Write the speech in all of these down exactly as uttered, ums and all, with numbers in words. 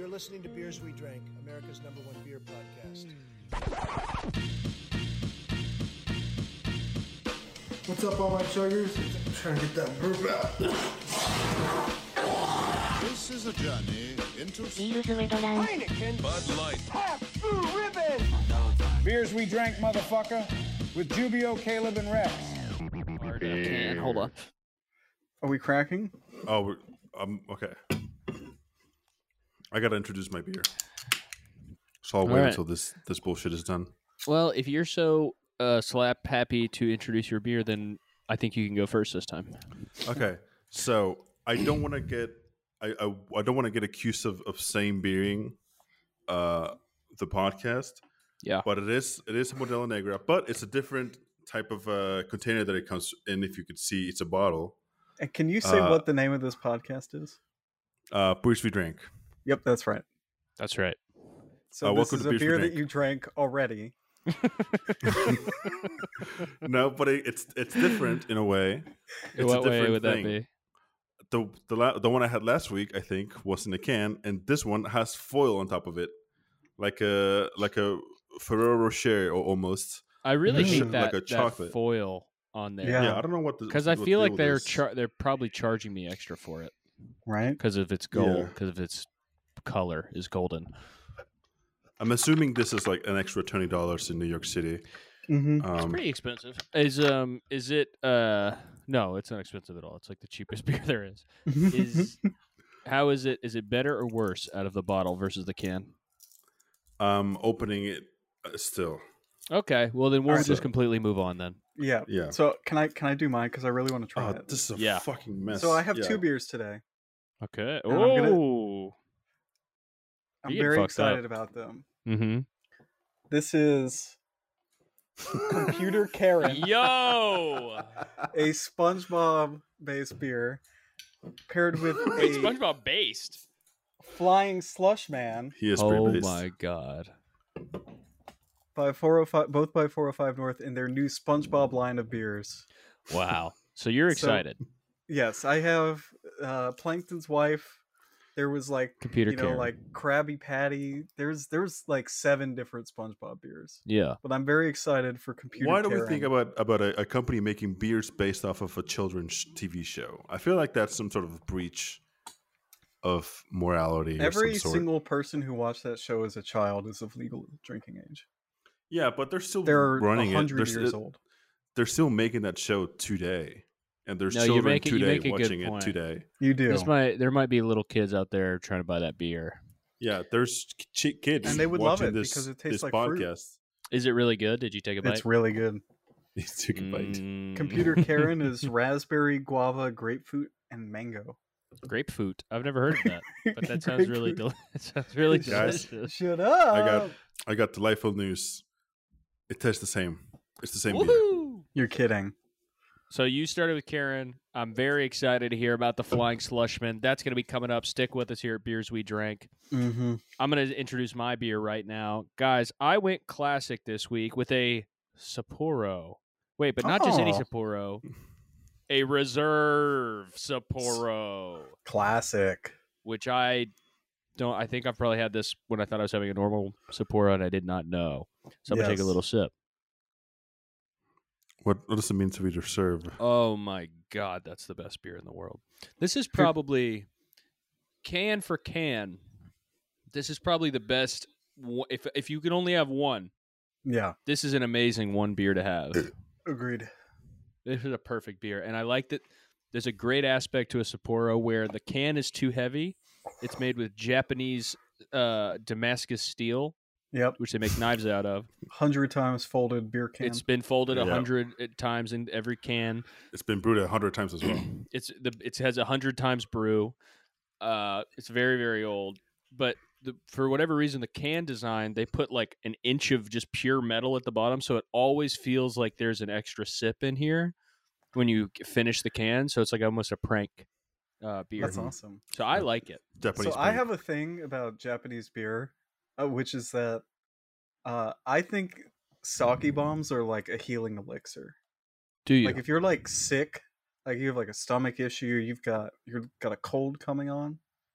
You're listening to Beers We Drank, America's number one beer podcast. What's up, all my chuggers? I'm trying to get that burp out. This is a journey into Heineken, Bud Light. Half Blue Ribbon. Beers We Drank, motherfucker, with Jubio, Caleb, and Rex. Can hold on. Are we cracking? Oh, we're, um, okay. I gotta introduce my beer, so I'll All wait right. until this this bullshit is done. Well, if you're so uh, slap happy to introduce your beer, then I think you can go first this time. Okay, so I don't want to get I I, I don't want to get accused of, of same beering uh, the podcast. Yeah, But it is it is a Modelo Negra, but it's a different type of uh, container that it comes in. If you could see, it's a bottle. And can you say Uh, what the name of this podcast is? Uh, Beers We Drank. Yep, that's right. that's right. So Uh, this welcome is to a Beers We beer that Drank. you drank already. No, but it, it's it's different in a way. It's In what a way different would thing. that be? The the la- the one I had last week, I think, was in a can, and this one has foil on top of it, like a like a Ferrero Rocher or almost. I really Mm. hate Like that, a that chocolate. foil on there. Yeah. Yeah, I don't know what the Because I what feel the like deal they're is. char- they're probably charging me extra for it Right? because of its gold, Yeah. because of its color is golden. I'm assuming this is like an extra twenty dollars in New York City. Mm-hmm. Um, Pretty expensive. Is um is it uh no, it's not expensive at all. It's like the cheapest beer there is. Is how is it? Is it better or worse out of the bottle versus the can? I'm opening it uh, still. Okay, well then we'll Alright. just completely move on then. yeah. Yeah. So can I can I do mine because I really want to try Oh, it. this is a Yeah. fucking mess. So I have Yeah. two beers today. Okay. And I'm gonna- Oh. I'm You're getting very fucked excited up. about them. Mm-hmm. This is Computer Karen, Yo. a SpongeBob-based beer paired with Wait, a SpongeBob based. Flying Slush Man He is Oh pretty based. my god. by four oh five, both by four oh five North in their new SpongeBob line of beers. Wow. So you're So- excited. Yes, I have uh, Plankton's Wife. There was like Computer you know Karen. like Krabby Patty. There's there's like seven different SpongeBob beers. Yeah. But I'm very excited for Computer Why do Karen. we think about about a, a company making beers based off of a children's T V show? I feel like that's some sort of breach of morality. Every of some sort. single person who watched that show as a child is of legal drinking age. Yeah, but they're still They're running it. hundred They're, years s- old. they're still making that show today, and there's No, you children make it- you today make a good watching it point. today. You do, This might there might be little kids out there trying to buy that beer. Yeah, there's ch- kids And they would love watching it this, because it tastes this like fruit. podcast. Is it really good? Did you take a bite? it's really good. You took a bite. Mm, Computer Karen is raspberry, guava, grapefruit, and mango. grapefruit. I've never heard of that, but that sounds really Grapefruit. del- that sounds really Guys, delicious. Shut up! I got I got delightful news. It tastes the same. It's the same beer. Woohoo! You're kidding. So you started with Karen. I'm very excited to hear about the Flying Slushman. That's going to be coming up. Stick with us here at Beers We Drank. Mm-hmm. I'm going to introduce my beer right now. Guys, I went classic this week with a Sapporo. Wait, but not just any Oh. Sapporo. A Reserve Sapporo, Classic. which I don't, I think I've probably had this when I thought I was having a normal Sapporo and I did not know. So I'm going to take a Yes. little sip. What, what does it mean to be reserved? Oh my God, that's the best beer in the world. This is probably, can for can, this is probably the best. wo- If, if you can only have one, Yeah, this is an amazing one beer to have. agreed. This is a perfect beer, and I like that. There's a great aspect to a Sapporo where the can is too heavy. It's made with Japanese uh, Damascus steel, Yep, which they make knives out of. hundred times folded beer can. It's been folded a Yeah. hundred times in every can. It's been brewed a hundred times as well. It's the it has a hundred times brew. Uh, it's very very old, but the, for whatever reason, the can design they put like an inch of just pure metal at the bottom, so it always feels like there's an extra sip in here when you finish the can. So it's like almost a prank uh, beer. That's awesome. So I like it. Japanese. So I beer. have a thing about Japanese beer, uh, which is that uh, I think sake bombs are like a healing elixir. Do you? Like if you're like sick, like you have like a stomach issue, you've got you've got a cold coming on,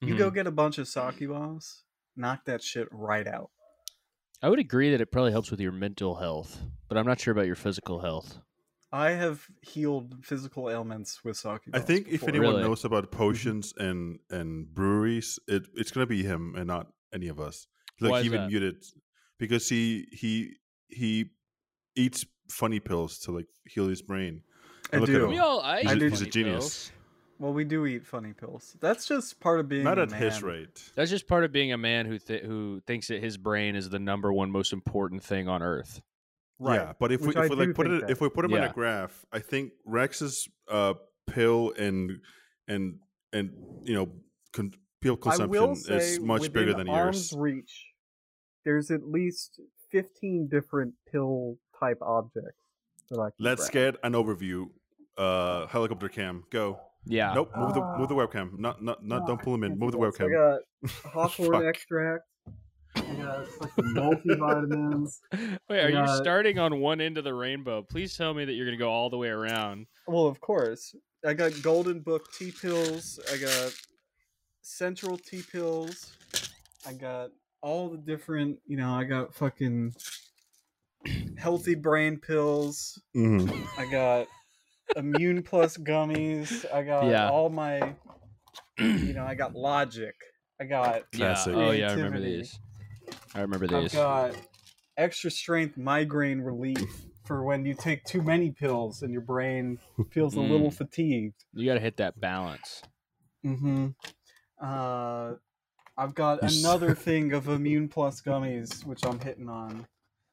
You go get a bunch of sake bombs, knock that shit right out. I would agree that it probably helps with your mental health, but I'm not sure about your physical health. I have healed physical ailments with sake bombs I think if before. anyone Really? knows about potions and and breweries, it it's gonna be him and not any of us. Like Why he is even that? muted because he he he eats funny pills to like heal his brain. I And look do. at him. We all, I He's a- eat he's a funny genius. pills. Well, we do eat funny pills. That's just part of being Not a at his man. rate. That's just part of being a man who th- who thinks that his brain is the number one most important thing on earth. Right. Yeah, but if we Which I if we like do put think it that. if we put him in Yeah. a graph, I think Rex's uh pill and and and you know con- pill I will consumption say is much within bigger than arm's yours. reach, there's at least fifteen different pill type objects that I can Let's grab. get an overview. Uh, helicopter cam, go. Yeah. Nope, move the move the webcam. Not not not. Don't pull him in. Move the I webcam. got hawthorn Fuck. extract. I got fucking multivitamins. Wait, are you Yeah. starting on one end of the rainbow? Please tell me that you're going to go all the way around. Well, of course. I got Golden Book tea pills. I got Central tea pills. I got all the different, you know, I got fucking healthy brain pills. Mhm. I got Immune Plus gummies. I got Yeah. all my, you know, I got Logic. I got Classic. Yeah. Oh, yeah, I remember Creativity. these. I remember I've these. got extra strength migraine relief for when you take too many pills and your brain feels a little Mm. fatigued. You got to hit that balance. Mm-hmm. Uh, I've got You s- another thing of Immune Plus gummies, which I'm hitting on.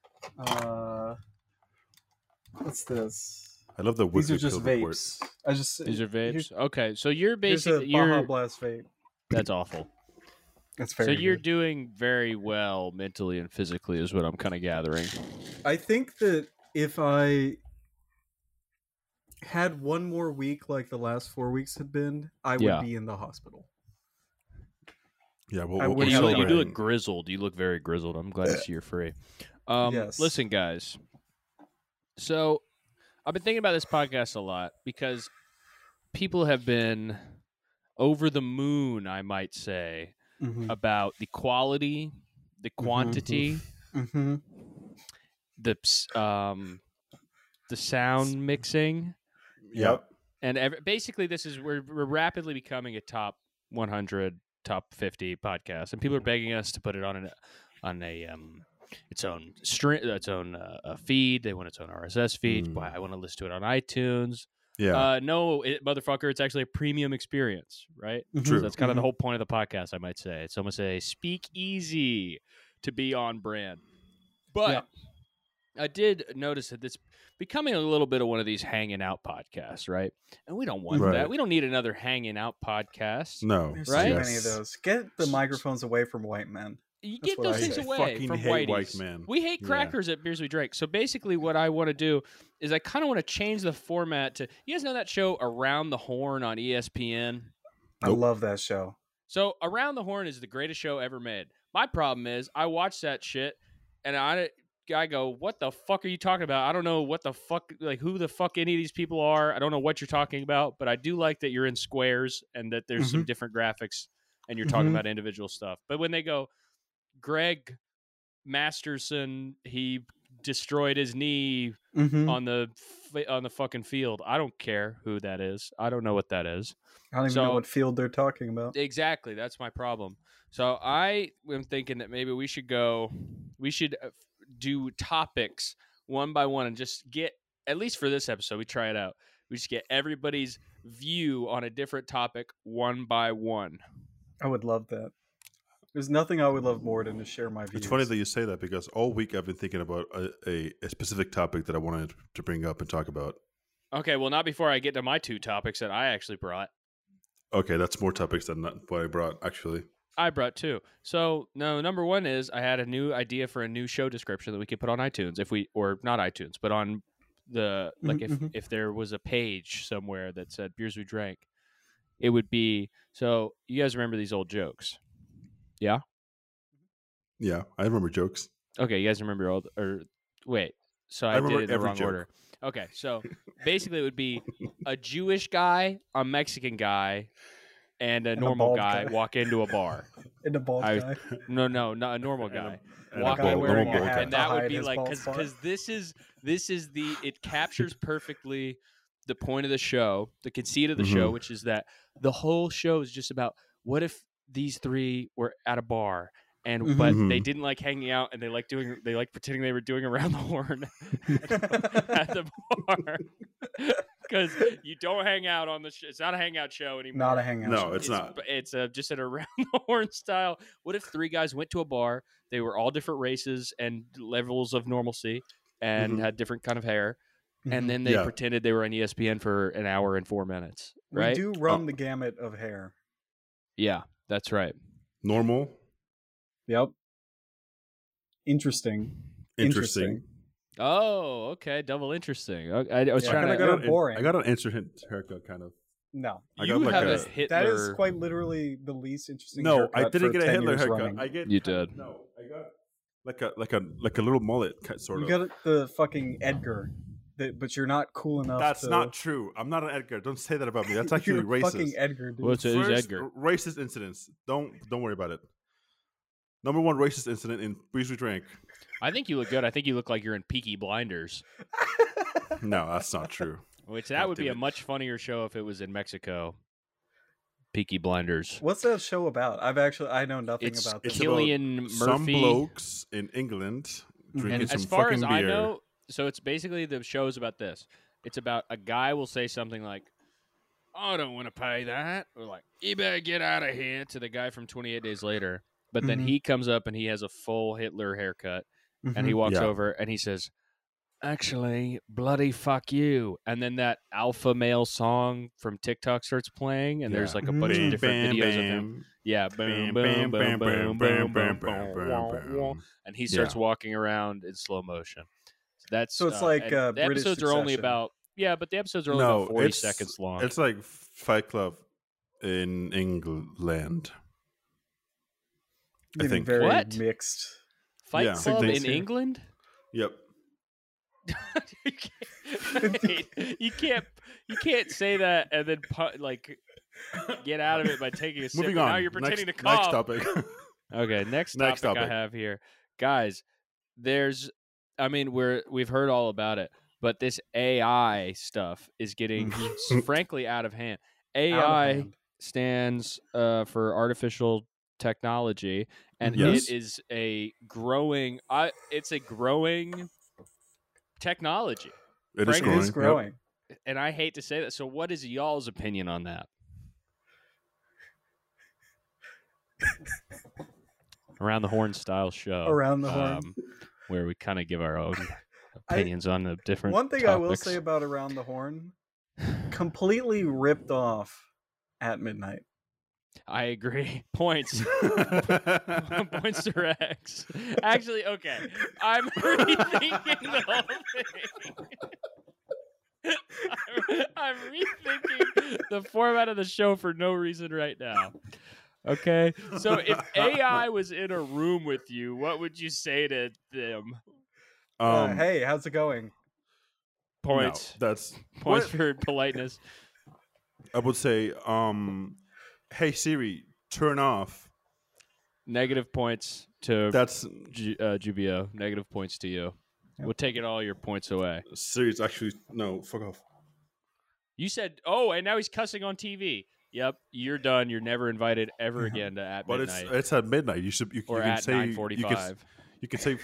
Uh, what's this? I love the These weekly are just pill report. vapes. I just These are here's- vapes. Okay, so you're Here's a basically Baja you're Blast vape. that's awful. That's So very you're good. doing very well mentally and physically, is what I'm kind of gathering. I think that if I had one more week like the last four weeks had been, I would Yeah. be in the hospital. Yeah, well, I we'll, would You, we'll have look, you do celebrate. look grizzled. You look very grizzled. I'm glad to see you're free. Um, Yes. Listen, guys. So I've been thinking about this podcast a lot because people have been over the moon, I might say, Mm-hmm. about the quality, the quantity, Mm-hmm. the ps- um, the sound mixing, Yep. and ev- basically this is we're, we're rapidly becoming a top one hundred, top fifty podcast, and people are begging us to put it on an on a um its own stream, its own uh, uh, feed. They want its own R S S feed. Mm. Why I want to listen to it on iTunes. Yeah. Uh, no, it, motherfucker, it's actually a premium experience, right? True. So that's kind of the whole point of the podcast, I might say. It's almost a speak easy to be on brand. But I did notice that it's becoming a little bit of one of these hanging out podcasts, right? And we don't want Right. that. We don't need another hanging out podcast. no. There's Right? too many of those. Get the microphones away from white men. You That's get what those I things say. away Fucking from hate whiteys. white men. We hate Yeah. crackers at Beers We Drink. So basically, what I want to do is I kind of want to change the format to. You guys know that show Around the Horn on E S P N? I Nope. love that show. So Around the Horn is the greatest show ever made. My problem is I watch that shit and I I go, what the fuck are you talking about? I don't know what the fuck, like who the fuck any of these people are. I don't know what you're talking about, but I do like that you're in squares and that there's some different graphics and you're talking Mhm. about individual stuff. But when they go, Greg Masterson, he destroyed his knee Mm-hmm. on the f- on the fucking field. I don't care who that is. I don't know what that is. I don't even So- know what field they're talking about. Exactly, that's my problem. So I am thinking that maybe we should go, we should uh, do topics one by one and just get, at least for this episode, we try it out. We just get everybody's view on a different topic one by one. I would love that. There's nothing I would love more than to share my views. It's funny that you say that because all week I've been thinking about a, a, a specific topic that I wanted to bring up and talk about. Okay, well, not before I get to my two topics that I actually brought. Okay, that's more topics than not what I brought, actually. I brought two. So no, number one is I had a new idea for a new show description that we could put on iTunes if we, or not iTunes, but on the like if Mhm. if there was a page somewhere that said Beers We Drank, it would be. So you guys remember these old jokes? Yeah. Yeah, I remember jokes. Okay, you guys remember all? Or wait, so I, I remember did it in the every wrong joke. order. Okay, so basically it would be a Jewish guy, a Mexican guy, and a And a normal bald guy guy. walk into a bar. And a bald I- guy. No, no, not a normal And a- guy. and a Walk bald- in normal wearing a bald hat guy. and that to would hide be his like bald because spot. because this is this is the it captures perfectly the point of the show, the conceit of the show, Mhm. which is that the whole show is just about what if these three were at a bar and Mhm. but they Mhm. didn't like hanging out and they like doing they like pretending they were doing around the horn at the bar because you don't hang out on the sh- it's not a hangout show anymore. Not a hangout. No, show. it's not. It's uh, just an around the horn style. What if three guys went to a bar? They were all different races and levels of normalcy, and Mhm. had different kind of hair, Mhm. and then they Yeah. pretended they were on E S P N for an hour and four minutes. We Right? do run Oh. the gamut of hair. Yeah, that's right. Normal. Yep. Interesting. Interesting. Oh, okay, double interesting. I, I was Yeah, trying kinda to. got got a an- boring. I got an instant haircut, kind of. No. I You got like have a- a Hitler. That is quite literally the least interesting. No, I haircut didn't for get a ten Hitler years haircut. running. I get You kind of- did. No, I got like a like a like a little mullet, ki- sort You of. got the fucking Edgar, that, but you're not cool enough. That's to... not true. I'm not an Edgar. Don't say that about me. That's actually You're racist. fucking Edgar, dude. What's it? Who's First Edgar? r- racist incidents. Don't don't worry about it. Number one racist incident in Breeze We Drank. I think you look good. I think you look like you're in Peaky Blinders, No, that's not true. which that God would be damn a it. much funnier show if it was in Mexico. Peaky Blinders. What's that show about? I've actually I know nothing It's about It's this. about Killian Some Murphy. blokes in England drinking And some as far fucking as beer. I know, so it's basically the show is about this. It's about a guy will say something like, "I don't want to pay that," or like, "You better get out of here," to the guy from twenty-eight Days Later. But then Mhm. he comes up and he has a full Hitler haircut, and he Mhm. walks Yeah. over and he says, "Actually, bloody fuck you." And then that alpha male song from TikTok starts playing, and there's Yeah. like a bunch Bam, of different Bam, videos of bam. him. Yeah, boom, Bam, boom, bam, boom, bam, boom, boom, bam, bam, boom, bam, boom, bam, boom, bam. and he starts Yeah. walking around in slow motion. That's So it's uh, like, and uh, the British episodes are only Succession. about yeah, but the episodes are only No, about forty it's, seconds long. It's like Fight Club in England. I Getting think. very What? mixed. Fight yeah. Club Signals in here. England. Yep. you, can't, wait, you can't you can't say that and then pu- like get out of it by taking a sip. Moving and on. Now you're pretending next, to cough. Next topic. Okay, next, Next topic, topic. I have here, guys. There's, I mean, we're we've heard all about it, but this A I stuff is getting, s- frankly, out of hand. A Out of I hand. stands uh, for artificial technology, and Yes. it is a growing. I it's a growing technology, It is Frank, It growing. is Yep. growing. and I hate to say that. So, what is y'all's opinion on that? Around the Horn style show. Around the Horn. um, where we kind of give our own I- opinions on the different. One thing I will topics. say about Around the Horn, completely ripped off At Midnight. I agree. Points. Points to Rex. Actually, okay. I'm rethinking the whole thing. I'm, I'm rethinking the format of the show for no reason right now. Okay. So if A I was in a room with you, what would you say to them? Um, uh, hey, how's it going? no, Points. that's Points what- for politeness. I would say, um, hey Siri, turn off. Negative points to That's Ju- uh, Jubio. Negative points to you. We'll take it all your points away. Siri's actually no. Fuck off. You said, oh, and now he's cussing on T V. Yep, you're done. You're never invited ever again to at But midnight it's it's at midnight. You should you, or you can at say nine you can, forty-five. you can say.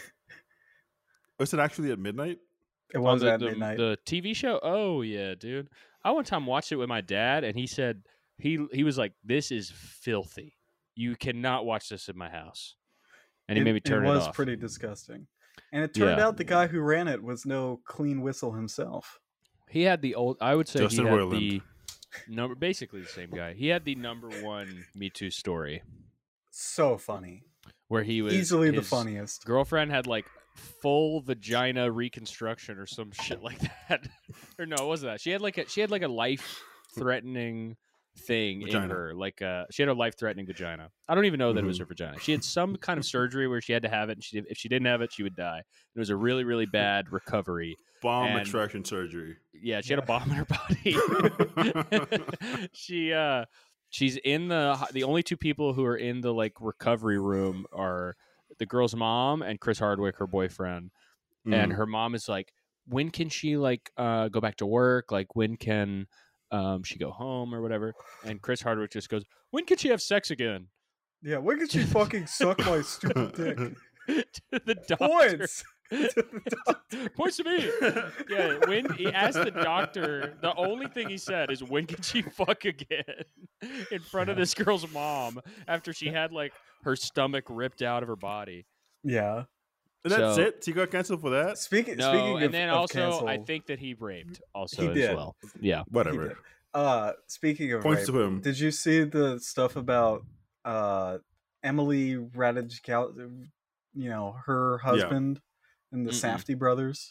Is it actually at midnight? It was the, At the, Midnight. the T V show. Oh yeah, dude. I one time watched it with my dad, and he said he he was like, "This is filthy. You cannot watch this in my house." And he it, made me turn it, it was off. pretty disgusting. And it turned Yeah. out the guy who ran it was no clean whistle himself. He had the old. I would say Justin he had Roiland. the number. Basically the same guy. He had the number one Me Too story So funny. where he was Easily the his funniest. girlfriend had like full vagina reconstruction or some shit like that. Or no, it wasn't that. She had like a she had like a life threatening thing in Vagina. her. Like uh she had a life threatening vagina. I don't even know that it Mm-hmm. was her vagina. She had some kind of surgery where she had to have it, and she if she didn't have it, she would die. It was a really, really bad recovery. Bomb And- extraction surgery. Yeah, she had a bomb in her body. she uh She's in the the only two people who are in the like recovery room are the girl's mom and Chris Hardwick, her boyfriend. Mm. And her mom is like, when can she like uh, go back to work? Like when can um, she go home or whatever? And Chris Hardwick just goes, when can she have sex again? Yeah, when can she fucking suck my stupid dick? To the doctor. Points. To the doctor. Points to me. Yeah, when he asked the doctor, the only thing he said is, when can she fuck again? In front of this girl's mom after she had like her stomach ripped out of her body. Yeah. And that's So- it? He got canceled for that? Speaking No, speaking and of, then of also cancel, I think that he raped also He as did. well. Yeah. he Whatever. did. Uh, speaking of Points rape, to him. did you see the stuff about uh Emily Ratajkowski? You know, her husband and the Mm-mm. Safdie brothers.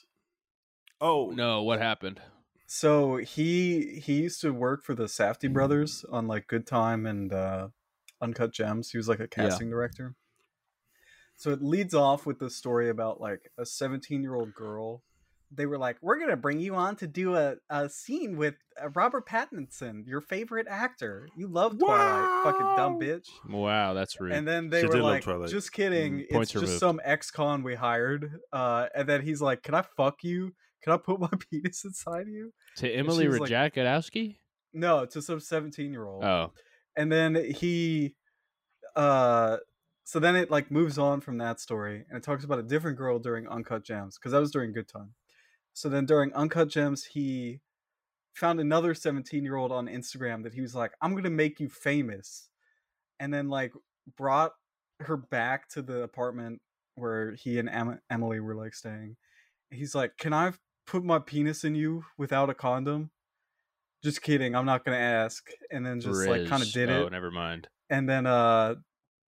Oh, No, what happened? So he he used to work for the Safdie brothers on like Good Time and uh, Uncut Gems. He was like a casting director. So it leads off with the story about like a seventeen year old girl. They were like, we're going to bring you on to do a, a scene with uh, Robert Pattinson, your favorite actor. You love Twilight, fucking dumb bitch. Wow, that's rude. And then they She were did love like, Twilight. just kidding. Mm, It's points just removed. some ex-con we hired. Uh, and then he's like, can I fuck you? Can I put my penis inside you? to Emily was like- Ratajkowski? No, to some seventeen year old. Oh. And then he uh so then it like moves on from that story and it talks about a different girl during Uncut Gems, because that was during Good Time. So then during Uncut Gems he found another seventeen year old on Instagram that he was like, I'm gonna make you famous, and then like brought her back to the apartment where he and em- Emily were like staying. He's like, can I put my penis in you without a condom? Just kidding, I'm not gonna ask. And then just like kind of Riz. did Oh, it. never mind. And then uh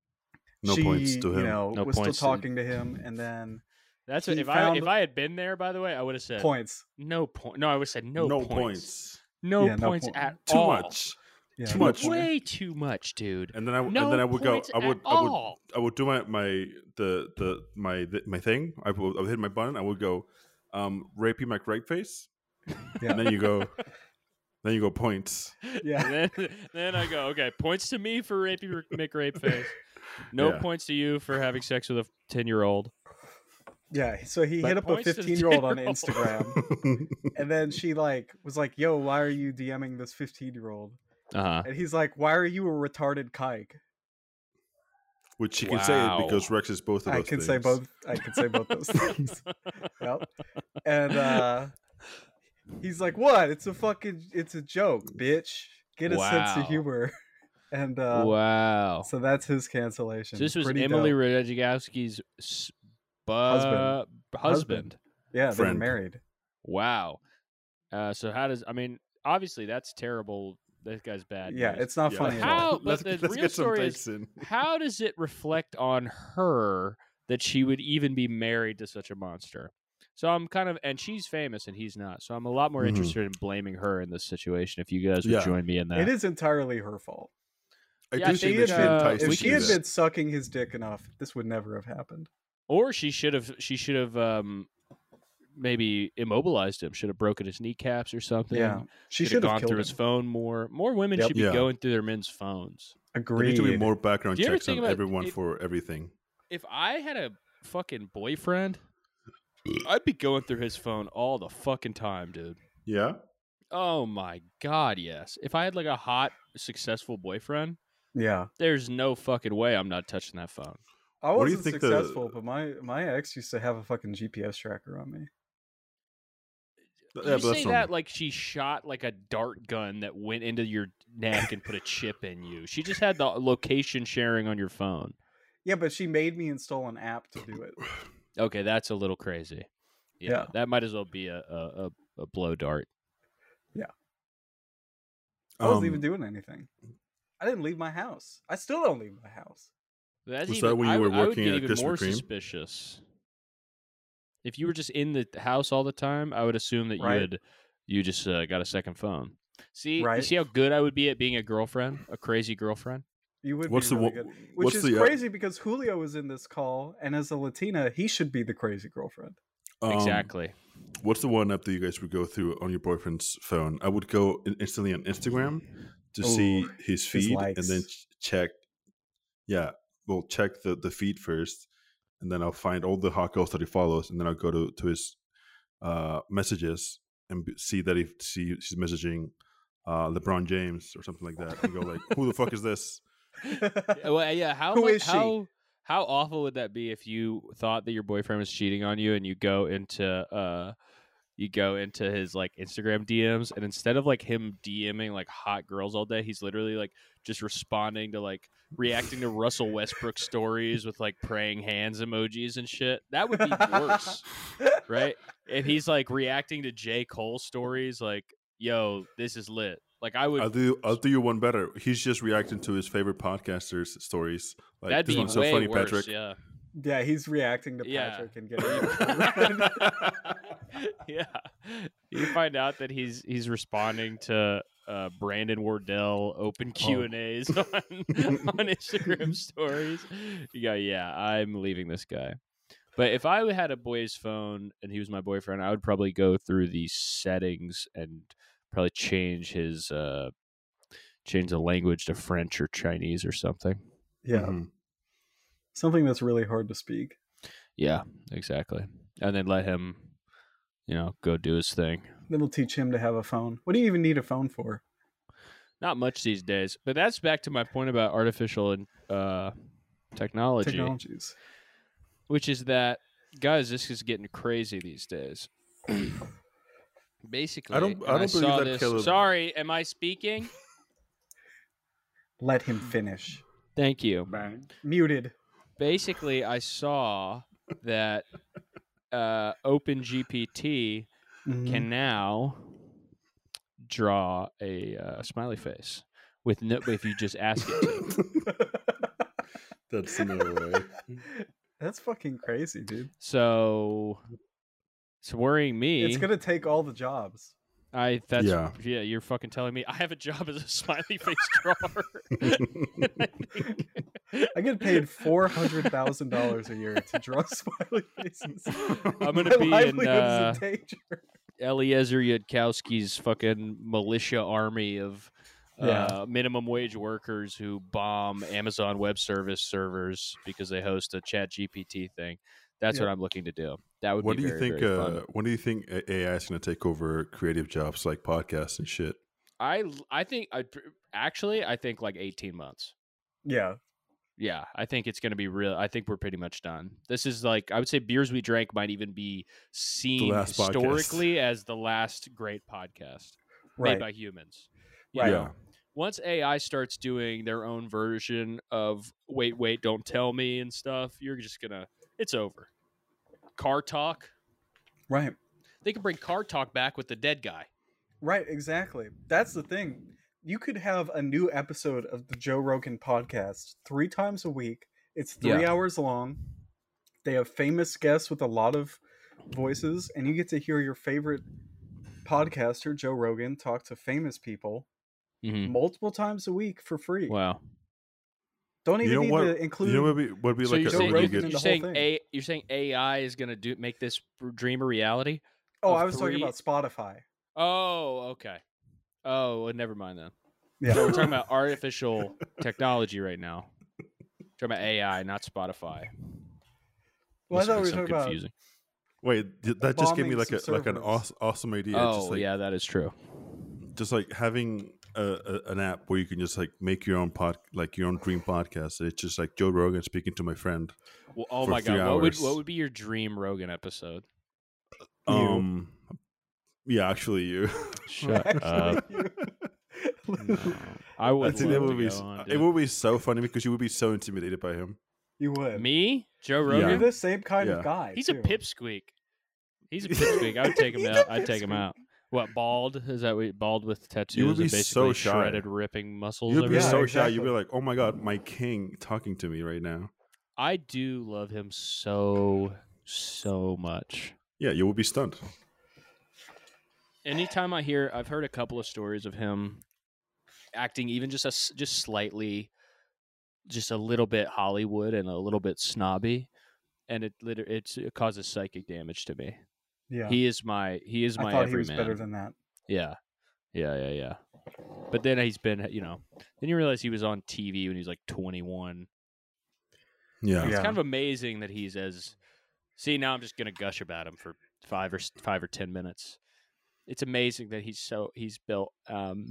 No she, points to him. you know, No was still points to- talking to him, and then That's He what, if I found- if I had been there, by the way, I would have said points. no point. No, I would have said no, no points. points. No Yeah, no points point. at Too all. much. Yeah, Too no much. point. Way too much, dude. And then I No and then I would go. points I would at I would all. I would do my my the the my the, my thing. I would, I would hit my button. I would go, um, rapey McRape face. Yeah. And then you go, then you go points. Yeah. And then, then I go, okay, points to me for rapey McRape face. No Yeah. points to you for having sex with a ten-year-old. Yeah, so he But hit up a points to the fifteen year old on ten-year-old. Instagram, and then she like was like, "Yo, why are you DMing this fifteen year old?" Uh-huh. And he's like, "Why are you a retarded kike?" Which she can say it Wow. because Rex is both of I those can things. say both. I can say both those things. Yep. And uh, he's like, "What? It's a fucking, it's a joke, bitch. Get a sense Wow. of humor." And uh, Wow. so that's his cancellation. So this was Pretty Emily dope. Ratajkowski's s- bu- Husband. husband. Yeah, they were friend. married. Wow. Uh, so how does I mean? Obviously, that's terrible. That guy's bad. Yeah, news. it's not Yeah. funny at How- all. but let's the let's real get some story takes is- in. How does it reflect on her that she would even be married to such a monster? So I'm kind of, and she's famous and he's not. So I'm a lot more Mhm. interested in blaming her in this situation. If you guys would Yeah. join me in that, It is entirely her fault. I Yeah, do I think think they If should uh, entice if we you she to had that. been sucking his dick enough, this would never have happened. or she should have, she should have um, maybe immobilized him. Should have broken his kneecaps or something. Yeah, she should should have have gone killed through him. his phone more. More women Yep. should be Yeah. going through their men's phones. There Agreed. need to be more background Do you ever checks think on about everyone if- for everything. If I had a fucking boyfriend, I'd be going through his phone all the fucking time, dude. Yeah. Oh my god, yes. If I had like a hot, successful boyfriend, Yeah, there's no fucking way I'm not touching that phone. I What do you wasn't think the- successful, but my my ex used to have a fucking G P S tracker on me. You Yeah, but say that's that normal. like she shot like a dart gun that went into your neck and put a chip in you. She just had the location sharing on your phone. Yeah, but she made me install an app to do it. Okay, that's a little crazy. Yeah, Yeah. that might as well be a a, a, a blow dart. I wasn't Um, even doing anything. I didn't leave my house. I still don't leave my house. That's Was even, that when you I, were would- I would working get at even Krispy more Kreme? suspicious. If you were just in the house all the time, I would assume that you Right. had you just uh, got a second phone. See, you Right. see how good I would be at being a girlfriend, a crazy girlfriend. You would What's be the really wo- good. Which what's is the, uh, crazy because Julio was in this call, and as a Latina, he should be the crazy girlfriend. um, Exactly. What's the one app that you guys would go through on your boyfriend's phone? I would go in- instantly on Instagram to Ooh, see his his feed and likes. then ch- check. Yeah, we'll check the, the feed first, and then I'll find all the hot girls that he follows, and then I'll go to, to his uh, messages and b- see that he see he's messaging uh, LeBron James or something like that, and go like, "Who the fuck is this?" Well, yeah. How Who mu- is she? how how awful would that be if you thought that your boyfriend was cheating on you and you go into uh you go into his like Instagram D Ms and instead of like him DMing like hot girls all day, he's literally like just responding to like reacting to Russell Westbrook stories with like praying hands emojis and shit. That would be worse, right? If he's like reacting to J. Cole stories, like, yo, this is lit. Like I would I'll do I'll do you one better. He's just reacting to his favorite podcasters' stories. Like, that'd this be one's so way funny, worse. Patrick. Yeah. Yeah, he's reacting to Yeah. Patrick and getting. Yeah, you find out that he's he's responding to uh, Brandon Wardell open Q and A's on, on Instagram stories. You go, yeah, I'm leaving this guy. But if I had a boy's phone and he was my boyfriend, I would probably go through the settings and probably change his uh, change the language to French or Chinese or something. Yeah, Mhm. something that's really hard to speak. Yeah, exactly. And then let him, you know, go do his thing. Then we'll teach him to have a phone. What do you even need a phone for? Not much these days, but that's back to my point about artificial and uh, technology, Technologies. which is that, guys, this is getting crazy these days. Basically, I don't- and I don't believe saw that, this. Caleb. Sorry, am I speaking? Let him finish. Thank you. Muted. Basically, I saw that uh, OpenGPT Mhm. can now draw a uh, smiley face with no, if you just ask it to. That's no way. That's fucking crazy, dude. So it's worrying me. It's gonna take all the jobs. I that's yeah. Yeah. You're fucking telling me I have a job as a smiley face drawer. I think- I get paid four hundred thousand dollars a year to draw smiley faces. I'm gonna My be in livelihood uh, is in danger. Eliezer Yudkowsky's fucking militia army of uh, Yeah. minimum wage workers who bomb Amazon Web Service servers because they host a Chat G P T thing. That's Yeah. what I'm looking to do. That would What be do you very, think? very Uh, fun. when do you think A I is going to take over creative jobs like podcasts and shit? I I think I actually I think like eighteen months. Yeah. Yeah, I think it's going to be real. I think we're pretty much done. This is like, I would say Beers We Drank might even be seen last podcast. historically as the last great podcast Right. made by humans. You Right. know, Yeah. once A I starts doing their own version of wait, wait, don't tell me and stuff, you're just going to, it's over. Car Talk. Right. They can bring Car Talk back with the dead guy. Right, exactly. That's the thing. You could have a new episode of the Joe Rogan podcast three times a week. It's three Yeah. hours long. They have famous guests with a lot of voices, and you get to hear your favorite podcaster, Joe Rogan, talk to famous people Mm-hmm. multiple times a week for free. Wow. Don't even You know need what? to include. You know what would be, what would be So like you're a Joe saying, really Rogan good? in you're the whole saying thing. a you're saying A I is going to do make this dream a reality? oh, of I was three- talking about Spotify. Oh, okay. Oh, well, never mind then. Yeah. So we're talking about artificial technology right now. Talking about A I, not Spotify. Well, I Must thought have we were been some talking about confusing. Wait, th- that just gave me bombing like a some like an servers. awesome, awesome idea. Oh, just like, yeah, that is true. just like having a, a, an app where you can just like make your own pod, like your own dream podcast. It's just like Joe Rogan speaking to my friend. Well, oh For my three god, what would hours. what would be your dream Rogan episode? You. Um, yeah, actually, you. Shut Actually, up. you- No. I I would think love that to would be go s- on, it dude. would be so funny because you would be so intimidated by him. You would. Me, Joe Yeah. Rogan. You're the same kind Yeah. of guy. He's a too. pipsqueak. He's a pipsqueak. I would take him He's out. a I'd take him pipsqueak. out. What, bald? Is that what, bald with tattoos You would and be basically so shy. shredded, ripping muscles? You'd be Yeah, everywhere? so shy. You'd exactly. be like, "Oh my god, my king talking to me right now." I do love him so, so much. Yeah, you would be stunned. Anytime I hear, I've heard a couple of stories of him acting even just a, s- just slightly, just a little bit Hollywood and a little bit snobby, and it liter- it's, it causes psychic damage to me. Yeah. He is my he is I my thought he was everyman. better than that. Yeah, yeah, yeah, yeah. But then he's been, you know, then you realize he was on T V when he was like twenty-one. Yeah. It's Yeah. kind of amazing that he's as. See, now I'm just gonna gush about him for five or five or ten minutes. It's amazing that he's so he's built. Um,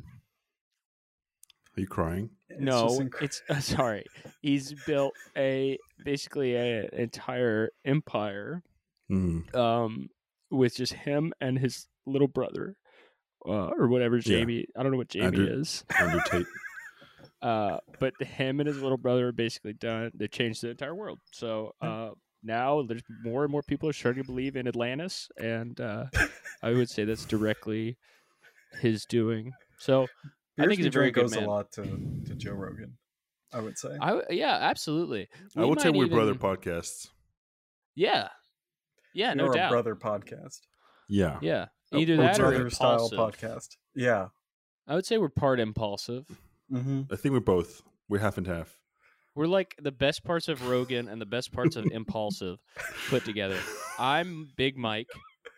Are you crying? It's no, just inc- it's uh, sorry. He's built a basically a entire empire. Mm. Um, with just him and his little brother, uh, or whatever Yeah. Jamie. I don't know what Jamie Andrew- is. Andrew Tate. Uh, but him and his little brother are basically done. They changed the entire world. So uh, now there's more and more people are starting to believe in Atlantis, and uh, I would say that's directly his doing. So I Beers think he's We a very Drink good goes man. a lot to, to Joe Rogan, I would say. I w- yeah, absolutely. I We would say might we're even- brother podcasts. Yeah, yeah, no You're doubt. a brother podcast. Yeah. Yeah, A- either a that or brother style impulsive. podcast. Yeah. I would say we're part impulsive. Mm-hmm. I think we're both. We're half and half. We're like the best parts of Rogan and the best parts of Impulsive put together. I'm Big Mike.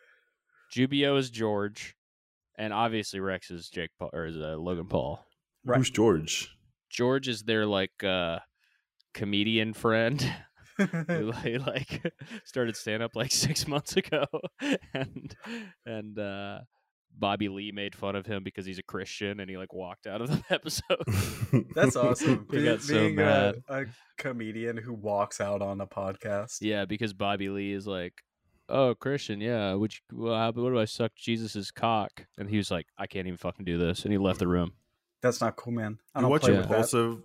Jubio is George, and obviously Rex is Jake Paul or is uh, Logan Paul. Right. Who's George? George is their like uh, comedian friend who like, like started stand up like six months ago, and and uh, Bobby Lee made fun of him because he's a Christian, and he like walked out of the episode. That's awesome. He Be- got so being mad. a, a comedian who walks out on a podcast. Yeah, because Bobby Lee is like, oh, Christian, yeah. Would you, well, how, what do I suck Jesus's cock? And he was like, I can't even fucking do this, and he left the room. That's not cool, man. I You don't watch play with that. impulsive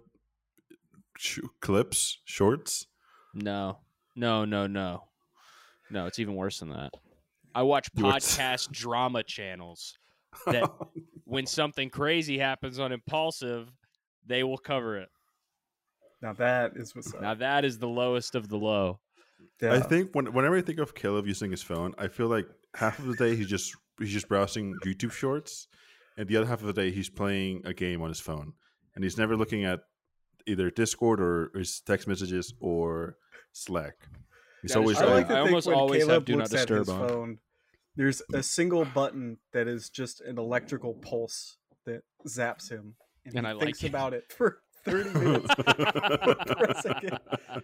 sh- clips, shorts? No, no, no, no, no. It's even worse than that. I watch You watch- podcast drama channels that when something crazy happens on Impulsive, they will cover it. Now that is what's up. Now that is the lowest of the low. Yeah. I think when, whenever I think of Caleb using his phone, I feel like half of the day he's just he's just browsing YouTube shorts, and the other half of the day he's playing a game on his phone, and he's never looking at either Discord or his text messages or Slack. He's That is always true. I like, like to I think almost when always have Caleb Do Not looks at Disturb his on. phone, there's a single button that is just an electrical pulse that zaps him, and, And he I thinks like it. about it for thirty minutes. pressing it.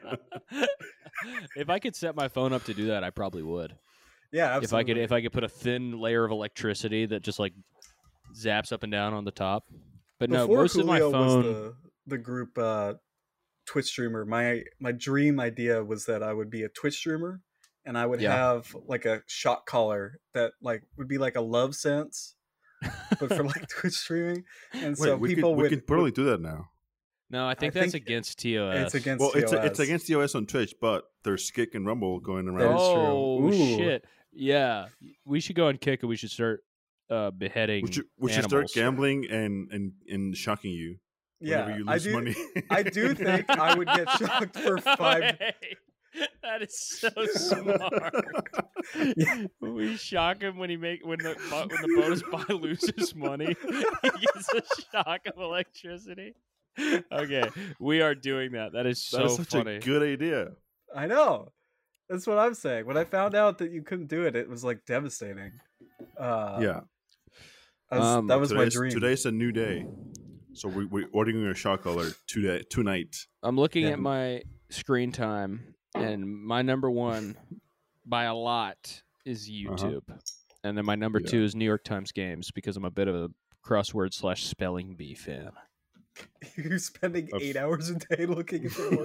If I could set my phone up to do that, I probably would. Yeah, If I absolutely. could, if I could put a thin layer of electricity that just like zaps up and down on the top. But no, Before most of my Julio phone. was the the group uh, Twitch streamer. My my dream idea was that I would be a Twitch streamer, and I would Yeah. have like a shot collar that like would be like a love sense, but for like Twitch streaming. And wait, so we people could we would could probably do that now. No, I think I that's think against T O S. it's against Well, it's T O S. it's against T O S on Twitch, but there's Kick and Rumble going That around. is true. Oh Ooh. shit! Yeah, we should go on Kick, and we should start uh, beheading. We should, we should start animals. gambling and, and, and shocking you whenever Yeah, you I lose do. money. I do think I would get shocked for five. Way. That is so smart. We shock him when he make when the when the bonus buy loses money. He gets a shock of electricity. Okay, we are doing that. That is so that is such funny. a good idea. I know. That's what I'm saying. When I found out that you couldn't do it, it was like devastating. Uh, yeah. I was- Um, that was my Today's, dream. today's a new day. So we, we're ordering a shot color today, tonight. I'm looking Yeah. at my screen time, and my number one by a lot is YouTube, and then my number Yeah. two is New York Times Games because I'm a bit of a crossword slash spelling bee fan. You're spending Of- eight hours a day looking at the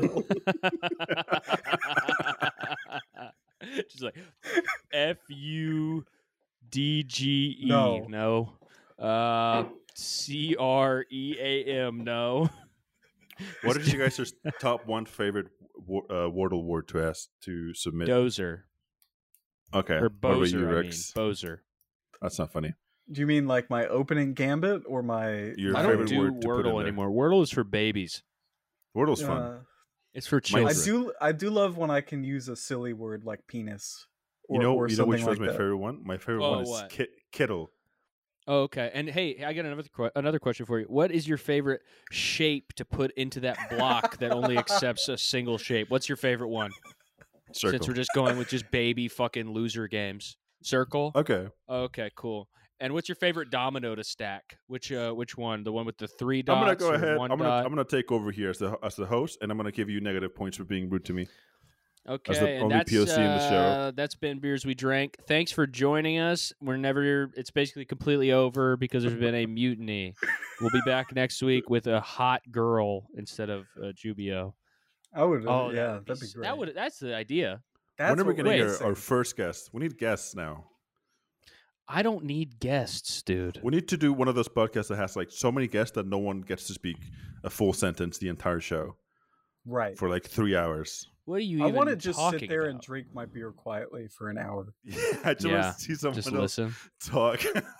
world. Just like F U D G E. No. No. Uh, C R E A M. No. What is you guys' top one favorite wo- uh, Wordle word to ask to submit? Dozer. Okay. Or What about Bozer, you, I mean. Rex? Bozer. That's not funny. Do you mean like my opening gambit or my? Your I don't favorite do word to put in Wordle there. anymore. Wordle is for babies. Wordle's fun. Uh, It's for I children. do. I do love when I can use a silly word like penis. Or, you know, or you know which something one's like my that. favorite one? My favorite Oh, one is what? ki- Kittle. Oh, okay. And hey, I got another que- another question for you. What is your favorite shape to put into that block that only accepts a single shape? What's your favorite one? Circle. Since we're just going with just baby fucking loser games. Circle? Okay. Okay, cool. And what's your favorite domino to stack? Which uh, which one? The one with the three dots? I'm gonna go or ahead. One I'm gonna dot? I'm gonna take over here as the as the host, and I'm gonna give you negative points for being rude to me. Okay, As the and only that's P O C in the show. uh, that's been Beers We Drank. Thanks for joining us. We're never. It's basically completely over because there's been a mutiny. We'll be back next week with a hot girl instead of uh, Jubio. I would. Oh, yeah, that would that'd be s- great. That would. That's the idea. That's when are we what gonna we're hear missing. our first guest? We need guests now. I don't need guests, dude. We need to do one of those podcasts that has like so many guests that no one gets to speak a full sentence the entire show Right. for like three hours. What are you I even want to just talking sit there and about? drink my beer quietly for an hour. Yeah, I just Yeah, want to see someone Just else listen. talk.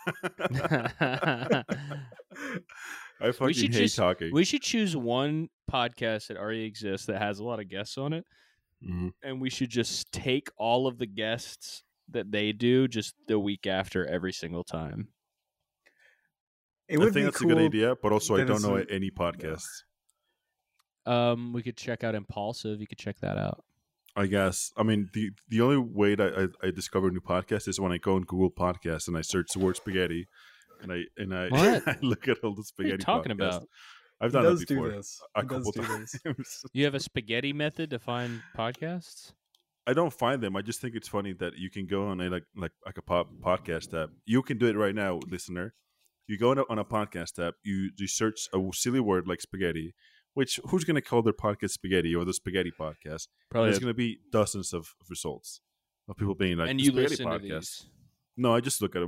I fucking should hate just- talking. We should choose one podcast that already exists that has a lot of guests on it, Mhm. and we should just take all of the guests that they do just the week after every single time. It I would think be that's cool. a good idea, but also I that don't it's know a- any podcasts. Um, we could check out Impulsive. You could check that out. I guess. I mean, the the only way that I, I discover new podcasts is when I go on Google Podcasts and I search the word spaghetti, and I and I, What? I look at all the What are spaghetti. you talking podcasts. about? I've He done does that before. do this. A He does couple do this. times. You have a spaghetti method to find podcasts? I don't find them. I just think it's funny that you can go on a like like like a pop, podcast app. You can do it right now, listener. You go on a, on a podcast app. You you search a silly word like spaghetti. Which who's going to call their podcast spaghetti or the spaghetti podcast? Probably. There's going to be dozens of, of results of people being like and the you spaghetti listen to podcast. these. No, I just look at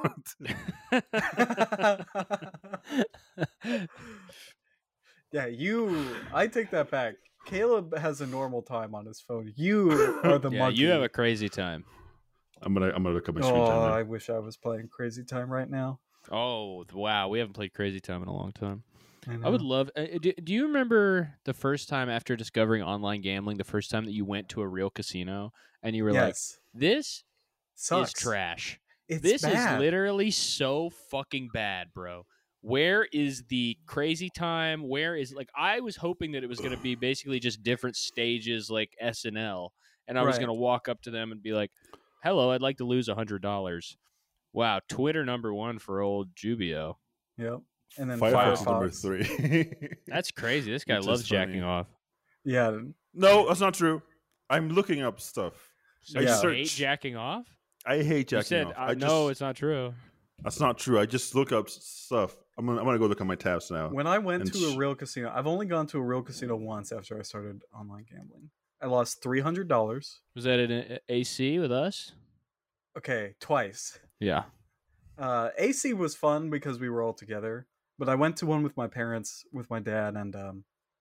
them. Yeah, you. I take that back. Caleb has a normal time on his phone. You are the Yeah, monkey. you have a crazy time. I'm gonna I'm gonna look at my screen Oh, time. I wish I was playing Crazy Time right now. Oh, wow. We haven't played Crazy Time in a long time. I, I would know. love. Uh, do, do you remember the first time after discovering online gambling, the first time that you went to a real casino and you were Yes. like, this Sucks. is trash. It's this bad. is literally so fucking bad, bro. Where is the Crazy Time? Where is, like, I was hoping that it was going to be basically just different stages like S N L. And I was Right. going to walk up to them and be like, hello, I'd like to lose one hundred dollars. Wow, Twitter number one for old Jubio. Yep. And then Firefox Firefox. is number three. That's crazy. This guy Which is loves jacking funny. off. Yeah. No, that's not true. I'm looking up stuff. So I you Yeah. hate search. jacking off? I hate You jacking said, off. uh, I just, no, it's not true. that's not true. I just look up s- stuff. I'm gonna I'm gonna go look at my tabs now. When I went And to sh- a real casino, I've only gone to a real casino once after I started online gambling. I lost three hundred dollars. Was that an A C with us? Okay, twice. Yeah. Uh, A C was fun because we were all together, but I went to one with my parents, with my dad, and um,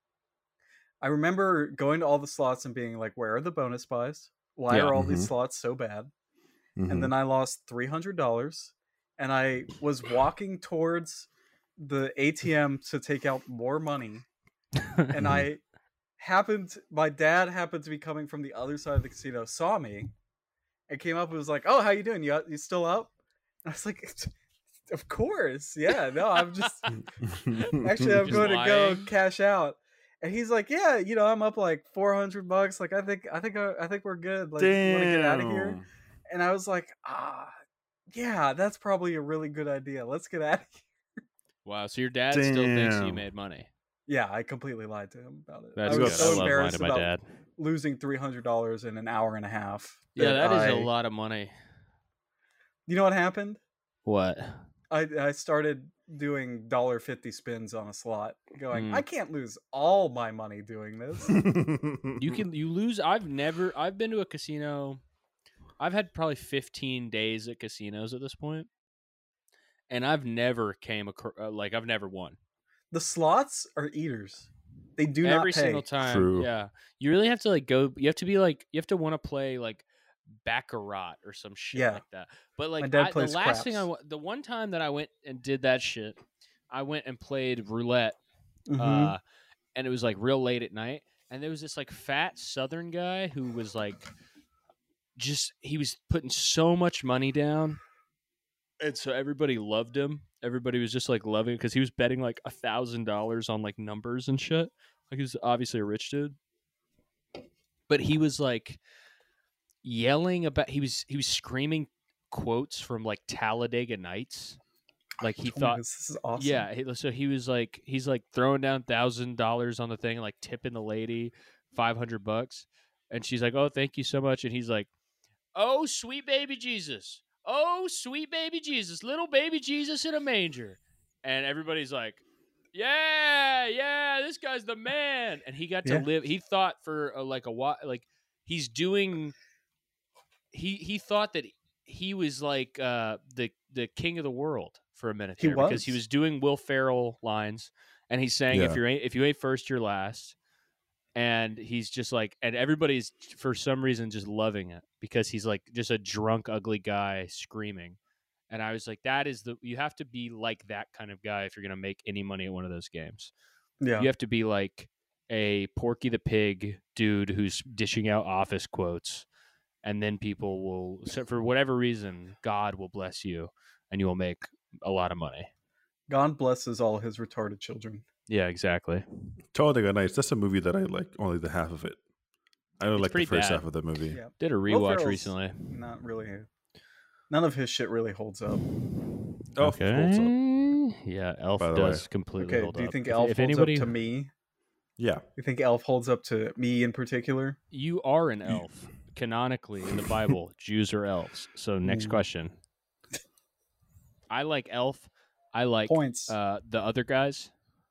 I remember going to all the slots and being like, "Where are the bonus buys? Why Yeah. are all these Mhm. slots so bad?" Mhm. And then I lost three hundred dollars, and I was walking towards the A T M to take out more money, and I happened, my dad happened to be coming from the other side of the casino, saw me, and came up and was like, "Oh, how you doing? You you still up?" And I was like, "Of course, yeah. No, I'm just actually I'm Just going to go lying? cash out." And he's like, "Yeah, you know, I'm up like four hundred bucks. Like, I think I think I, I think we're good. Like, want to get out of here?" Damn. And I was like, "Ah, yeah, that's probably a really good idea. Let's get out of here." Wow. So your dad still thinks you Damn. made money. Yeah, I completely lied to him about it. That's I good. was good. so I love lying embarrassed to my about dad. losing three hundred dollars in an hour and a half. Yeah, that is I- a lot of money. You know what happened? What? I I started doing dollar fifty spins on a slot, going, Mm. I can't lose all my money doing this. You can you lose. I've never. I've been to a casino. I've had probably fifteen days at casinos at this point, and I've never came across like I've never won. The slots are eaters. They do Every not pay. single time. True. Yeah, you really have to like go. You have to be like you have to want to play like Baccarat or some shit Yeah. like that. But like dad I, the plays last thing I craps. wa- the one time that I went and did that shit, I went and played roulette. Mhm. Uh, and it was like real late at night, and there was this like fat Southern guy who was like, just he was putting so much money down, and so everybody loved him. Everybody was just like loving because he was betting like a thousand dollars on like numbers and shit. Like he was obviously a rich dude, but he was like yelling about he was he was screaming quotes from like Talladega Nights. Like he Oh my thought, goodness, this is awesome. yeah. He, so he was like, he's like throwing down thousand dollars on the thing, like tipping the lady five hundred bucks, and she's like, "Oh, thank you so much," and he's like, "Oh, sweet baby Jesus, oh, sweet baby Jesus, little baby Jesus in a manger," and everybody's like, "Yeah, yeah, this guy's the man," and he got to Yeah. live. He thought for uh, like a while, like he's doing. He he thought that he was like uh, the the king of the world for a minute He there because he was. was doing Will Ferrell lines, and he's saying if Yeah. you're if you ain't first, you're last, and he's just like, and everybody's for some reason just loving it because he's like just a drunk, ugly guy screaming, and I was like, that is the you have to be like that kind of guy if you're gonna make any money at one of those games. Yeah. You have to be like a Porky the Pig dude who's dishing out office quotes. And then people will, so for whatever reason, God will bless you, and you will make a lot of money. God blesses all his retarded children. Yeah, exactly. Talladega Nights. That's a movie that I like only the half of it. I don't It's like the pretty first bad. half of the movie. Yeah. Did a Will rewatch Ferrell's recently. Not really. None of his shit really holds up. Elf holds up. Yeah, Elf By the does way. completely Okay, hold do you up. think If- Elf if holds anybody, up to me? Yeah. You think Elf holds up to me in particular? you are an elf canonically in the Bible. Jews are elves. So next Ooh. question. I like Elf. I like Points. uh, the other guys.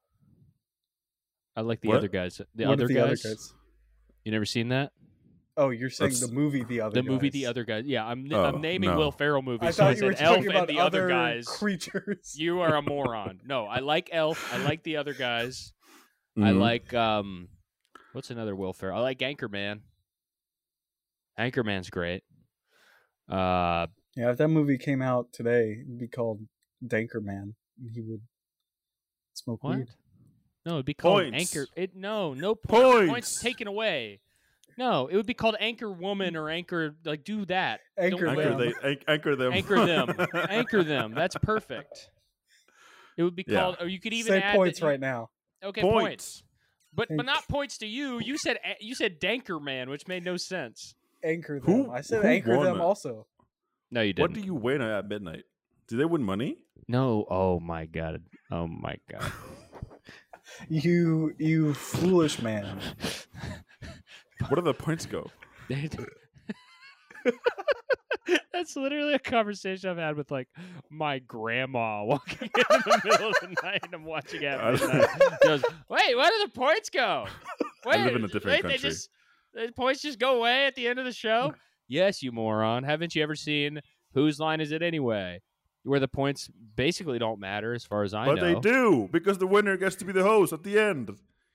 I like the What? other guys. The, What are other, the guys. other guys? You never seen that? Oh, you're saying That's- the movie The Other The movie Guys. The Other Guys. Yeah, I'm Oh, I'm naming no. Will Ferrell movies. I so thought you were said Elf talking about and the other guys. creatures. You are a moron. No, I like Elf. I like the other guys. I Mhm. like um, what's another Will Ferrell? I like Anchorman. Anchorman's great. Uh, Yeah, if that movie came out today, it'd be called Dankerman, and he would smoke what? weed. No, it'd be called Points. Anchor. It no, no po- points. Points. taken away. No, it would be called Anchor Woman or Anchor. Like, do that. Don't Anchor let- Anchor, them. they, an- anchor them. Anchor them. Anchor them. That's perfect. It would be Yeah. called, or you could even Say add points that, right now. Okay, Points. points. But but not points to you. You said you said Danker Man, which made no sense. Anchor them. Who- I said who anchor won them it? also. No, you didn't. What do you win at midnight? Do they win money? No. Oh my god. Oh my god. You you foolish man. Where do the points go? That's literally a conversation I've had with like my grandma walking in the middle of the night and I'm watching at I- midnight. She goes, "Wait, where do the points go? Wait, live in a different wait, country. They just the points just go away at the end of the show?" Yes, you moron. Haven't you ever seen Whose Line Is It Anyway? Where the points basically don't matter as far as I But know. they do, because the winner gets to be the host at the end.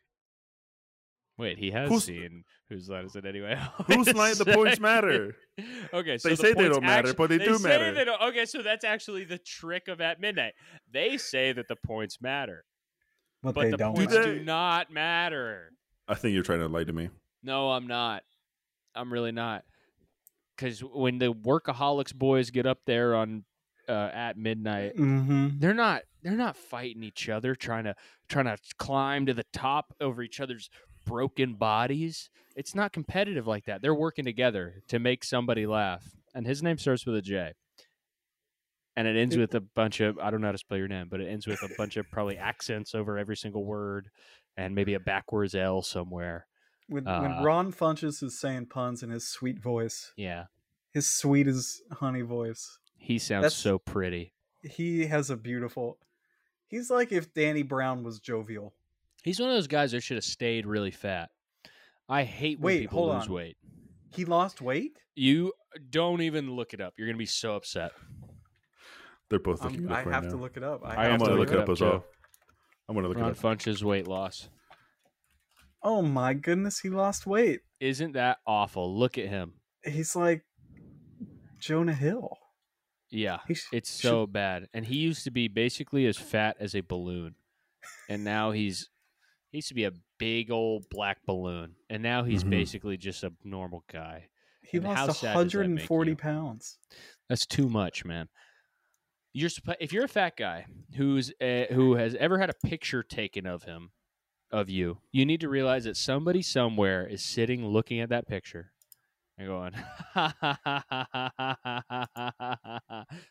Wait, he has Whose- seen Whose Line Is It Anyway? Whose Wait a line the points second. matter? Okay, so They the say they points don't matter, actu- but they do say matter. they don't- okay, so that's actually the trick of At Midnight. They say that the points matter, But, but they the don't. points Do do, they? not matter. I think you're trying to lie to me. No, I'm not. I'm really not. Because when the Workaholics boys get up there on uh, At Midnight, Mm-hmm. they're not they're not fighting each other, trying to trying to climb to the top over each other's broken bodies. It's not competitive like that. They're working together to make somebody laugh. And his name starts with a J. And it ends with a bunch of I don't know how to spell your name, but it ends with a bunch of probably accents over every single word and maybe a backwards L somewhere. When, Uh, when Ron Funches is saying puns in his sweet voice, Yeah. his sweet as honey voice, He sounds That's- so pretty. he has a beautiful. He's like if Danny Brown was jovial. He's one of those guys that should have stayed really fat. I hate when Wait, people hold lose on. weight. He lost weight. You don't even look it up. You're going to be so upset. They're both I'm- looking it I up right have now. to look it up. I I have I'm have to gonna to look it up as Joe. well. I'm gonna look Ron it up. Funch's weight loss. Oh my goodness, he lost weight. Isn't that awful? Look at him. He's like Jonah Hill. Yeah, He sh- it's should- so bad. And he used to be basically as fat as a balloon. And now he's he used to be a big old black balloon. And now he's Mhm. basically just a normal guy. He And how lost sad does that one hundred make forty you? pounds. That's too much, man. You're suppo- if you're a fat guy who's uh, who has ever had a picture taken of him, of you, you need to realize that somebody somewhere is sitting looking at that picture and going,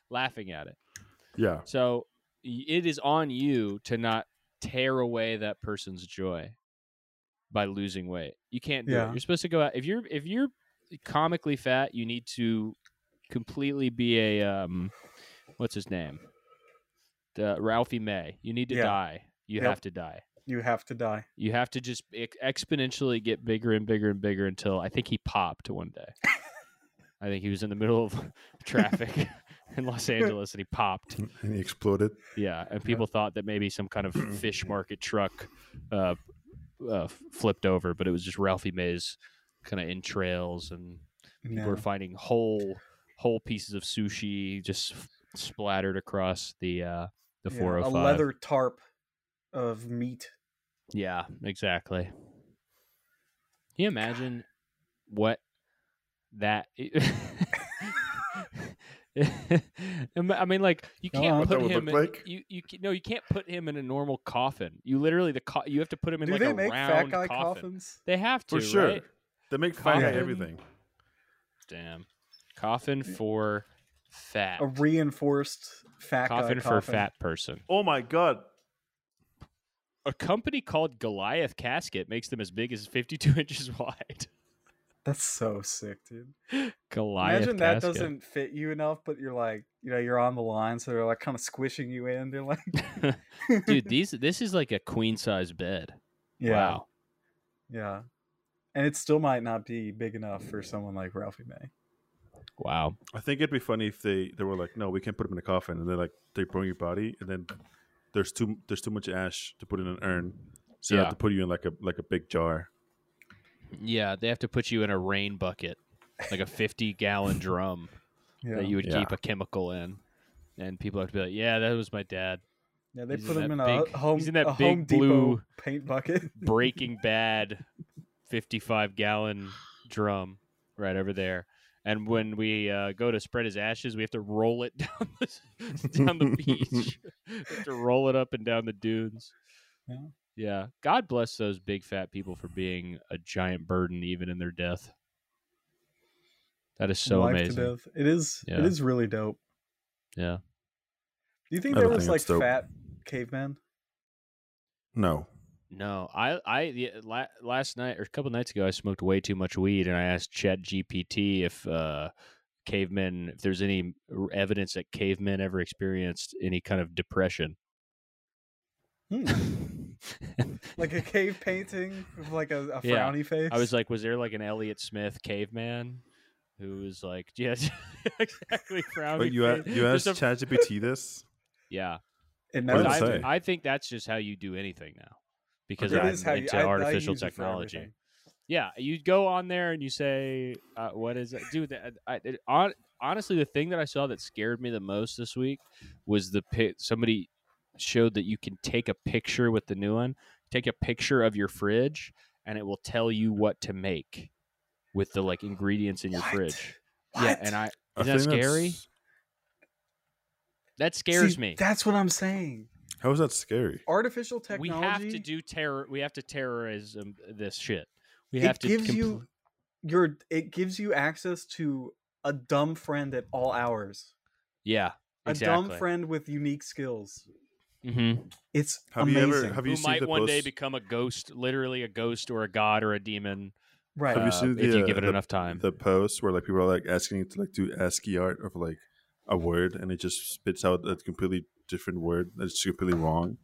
laughing at it. Yeah. So y- it is on you to not tear away that person's joy by losing weight. You can't do Yeah. it. You're supposed to go out if you're if you're comically fat, you need to completely be a um what's his name? The Ralphie May. You need to Yeah. die. You Yep. have to die. You have to die. You have to just ex- exponentially get bigger and bigger and bigger until I think he popped one day. I think he was in the middle of traffic in Los Angeles and he popped. And he exploded. Yeah, and people thought that maybe some kind of fish market truck uh, uh, flipped over, but it was just Ralphie May's kind of entrails, and people Yeah. were finding whole whole pieces of sushi just splattered across the uh, the Yeah, four oh a five. leather tarp of meat. Yeah, exactly. Can you imagine what that? I mean, like you Go can't on. What put that would him. look In, like? You you ca- no, you can't put him in a normal coffin. You literally the co- you have to put him in Do like they a make round fat guy coffin. coffins? They have to For sure. right? They make fat guy Coffin. everything. Damn, coffin for fat. A reinforced fat guy coffin coffin. for fat person. Oh my god. A company called Goliath Casket makes them as big as fifty-two inches wide. That's so sick, dude. Goliath Imagine that Casket. doesn't fit you enough, but you're like, you know, you're on the line, so they're like kind of squishing you in. They're like, Dude, these this is like a queen size bed. yeah, Wow. yeah, and it still might not be big enough for someone like Ralphie May. Wow. I think it'd be funny if they, they were like, no, we can't put him in a coffin, and they're like, they bring your body, and then there's too there's too much ash to put in an urn, so they Yeah. have to put you in like a like a big jar. Yeah, they have to put you in a rain bucket, like a fifty gallon drum Yeah, that you would Yeah. keep a chemical in. And people have to be like, yeah, that was my dad. yeah, they he's put in him in that a big- home, he's in that a big Home Depot blue- paint bucket. Breaking Bad fifty-five gallon drum right over there. And when we uh, go to spread his ashes, we have to roll it down the, down the beach. We have to roll it up and down the dunes. Yeah. Yeah. God bless those big fat people for being a giant burden even in their death. That is so Life amazing. to death. It is. Yeah. It is really dope. Yeah. Do you think I there don't was think like it's dope. fat cavemen? No. No, I, I, yeah, la- last night or a couple nights ago, I smoked way too much weed, and I asked Chat G P T if uh, cavemen, if there's any r- evidence that cavemen ever experienced any kind of depression. Hmm. Like a cave painting with like a, a Yeah. frowny face. I was like, was there like an Elliott Smith caveman who was like, yeah, exactly, frowny Wait, you a- face? you Just asked a- ChatGPT this? Yeah, it What did knows. it I, say? I think that's just how you do anything now, because It I'm is how you- into I- I artificial use it for technology. everything. Yeah, you go on there and you say, uh, "What is it, dude?" That, I, it, on, honestly, the thing that I saw that scared me the most this week was the pi- somebody showed that you can take a picture with the new one, take a picture of your fridge, and it will tell you what to make with the like ingredients in your What? fridge. What? Yeah, and I I isn't that think scary? that's- That scares See, me. That's what I'm saying. How is that scary? Artificial We technology. have to do terror. We have to terrorize um, this shit. We It have to gives compl- you your. It gives you access to a dumb friend at all hours. yeah, A exactly. dumb friend with unique skills. Mm-hmm. It's Have amazing. you ever have you Who seen might the one post? day become a ghost, literally a ghost or a god or a demon, right. Have you uh, seen if the, you uh, give it the- enough time. The post where like people are like asking it to like do ASCII art of like a word, and it just spits out a completely different word that's completely wrong.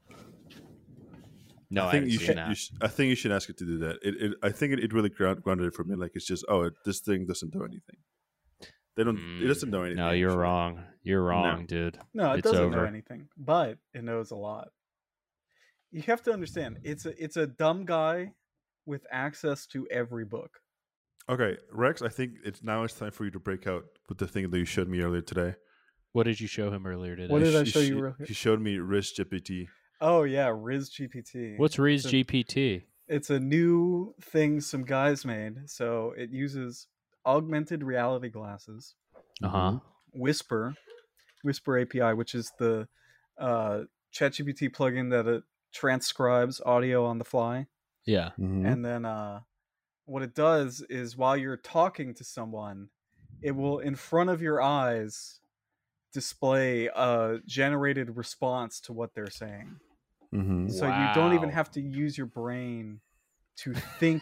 no, I, I think haven't you seen should. that. You sh- I think you should ask it to do that. It. it I think it, it really ground, grounded it for me. Like it's just oh, it, this thing doesn't do anything. They don't. It Mm, doesn't know anything. No, you're actually. wrong. You're wrong, dude. No, it It's doesn't over. know anything, but it knows a lot. You have to understand, it's a it's a dumb guy with access to every book. Okay, Rex. I think it's now it's time for you to break out with the thing that you showed me earlier today. What did you show him earlier today? What did I Sh- show sh- you earlier? He showed me Riz G P T. Oh yeah, Riz G P T. What's Rees It's a- G P T? It's a new thing some guys made. So it uses augmented reality glasses, Uh huh. Whisper, Whisper A P I, which is the uh, ChatGPT plugin that it transcribes audio on the fly. Yeah. Mm-hmm. And then uh, what it does is while you're talking to someone, it will in front of your eyes display a generated response to what they're saying. Mm-hmm. So you don't even Wow. have to use your brain to think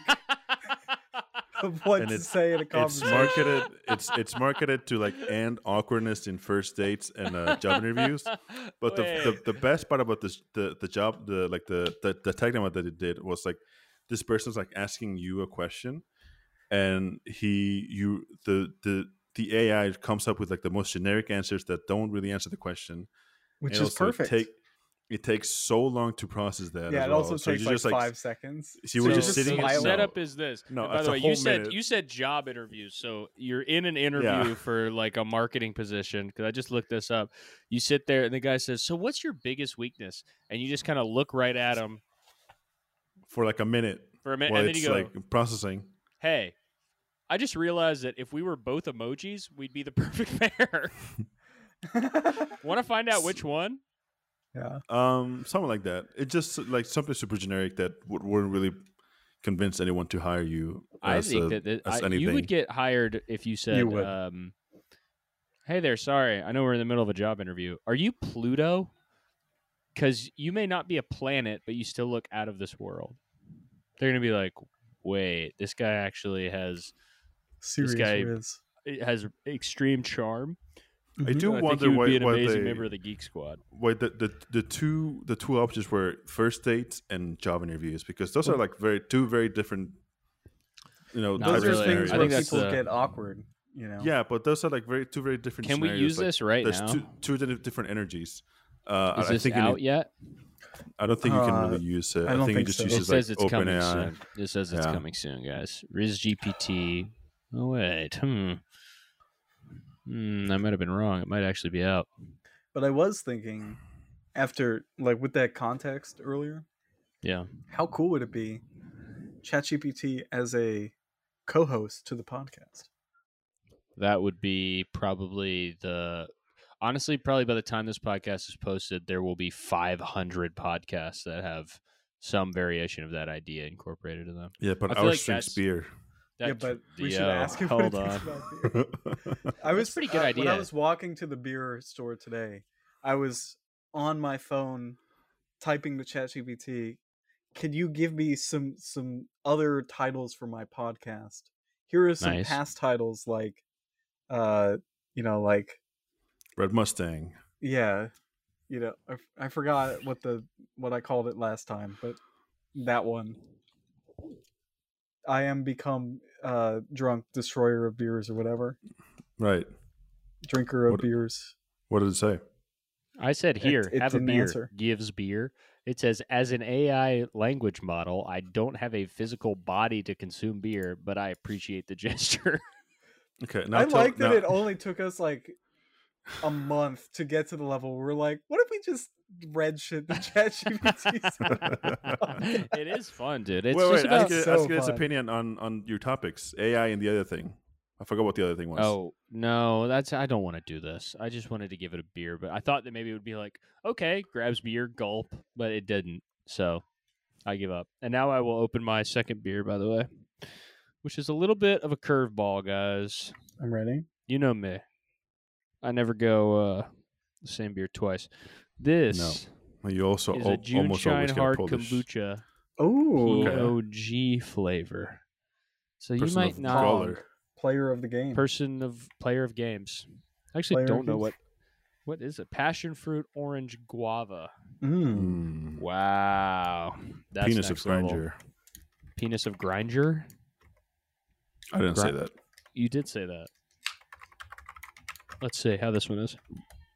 of what And to it's- say in a It's conversation. marketed. It's it's marketed to like end awkwardness in first dates and uh, job interviews. But the, the Wait. the best part about this the the job the like the the, the tech demo that it did was like this person's like asking you a question, and he you the the the A I comes up with like the most generic answers that don't really answer the question, Which and is also perfect. Take, it takes so long to process that. yeah, as it well. also So takes you're like just, like, five seconds. so you were So just sitting- the No. setup is this. No, And by it's the a way, whole you said minute. you said job interviews. So you're in an interview Yeah. for like a marketing position because I just looked this up. You sit there and the guy says, "So what's your biggest weakness?" And you just kind of look right at him for like a minute for a minute, while and then it's you go, like processing. "Hey, I just realized that if we were both emojis, we'd be the perfect pair." Want to find out which one? Yeah. Um, something like that. It just like something super generic that would, wouldn't really convince anyone to hire you. I as think a- that, that as I, you anything. would get hired if you said, would. um, "Hey there, sorry, I know we're in the middle of a job interview. Are you Pluto? Because you may not be a planet, but you still look out of this world." They're gonna be like, "Wait, this guy actually has Serious guy- Riz. has extreme charm." I do I think wonder he would why, be an why amazing they member of the Geek Squad. why the, the the two the two options were first dates and job interviews, because those are like very two very different. You know, Not Those types are of really. things I where think that's people the- get awkward. You know. Yeah, but those are like very two very different. Can we scenarios. use Like, this right there's now? two two di- different energies. Uh, Is I this think you out need- yet? I don't think you can Uh, really use it. I I, don't think, think you just so. use It it says like it's coming OpenAI. soon. It says it's Yeah. coming soon, guys. Riz G P T. Oh wait, hmm. Hmm, I might have been wrong. It might actually be out. But I was thinking, after like with that context earlier, Yeah. how cool would it be, ChatGPT as a co-host to the podcast? That would be probably the. Honestly, probably by the time this podcast is posted, there will be five hundred podcasts that have some variation of that idea incorporated in them. Yeah, but I feel our like drinks that's- beer. yeah, That- but we should yo, ask him. Hold what he on. thinks about beer. I was a pretty good uh, When I idea. was walking to the beer store today, I was on my phone typing to ChatGPT. Could you give me some some other titles for my podcast? Here are some Nice. past titles like, uh, you know, like Red Mustang. yeah, you know, I, f- I forgot what the what I called it last time, but that one. I am become uh drunk destroyer of beers or whatever, Right. drinker of What- beers. What did it say? I said here, it have a didn't beer. answer. Gives beer. It says, as an A I language model, I don't have a physical body to consume beer, but I appreciate the gesture. Okay. Now I tell- like that now- it only took us like a month to get to the level where we're like, what if we just read shit to ChatGPT? It is fun, dude. It's wait, just wait. about. Ask, it, so ask it its fun. opinion on on your topics, A I and the other thing. I forgot what the other thing was. Oh no, that's I don't want to do this. I just wanted to give it a beer, but I thought that maybe it would be like, okay, grabs beer, gulp, but it didn't. So I give up. And now I will open my second beer, by the way, which is a little bit of a curveball, guys. I'm ready. You know me. I never go uh, the same beer twice. This You also is al- a June almost Shine always get a Hard Polish kombucha Oh, P O G flavor. So you person might of not color. player of the game. person of player of games. I actually Player of don't know games. what what is it. Passion fruit orange guava. Mm. Mm. Wow, that's Penis of next level. Granger. Penis of Grinder. I didn't say Gri- that. You did say that. Let's see how this one is.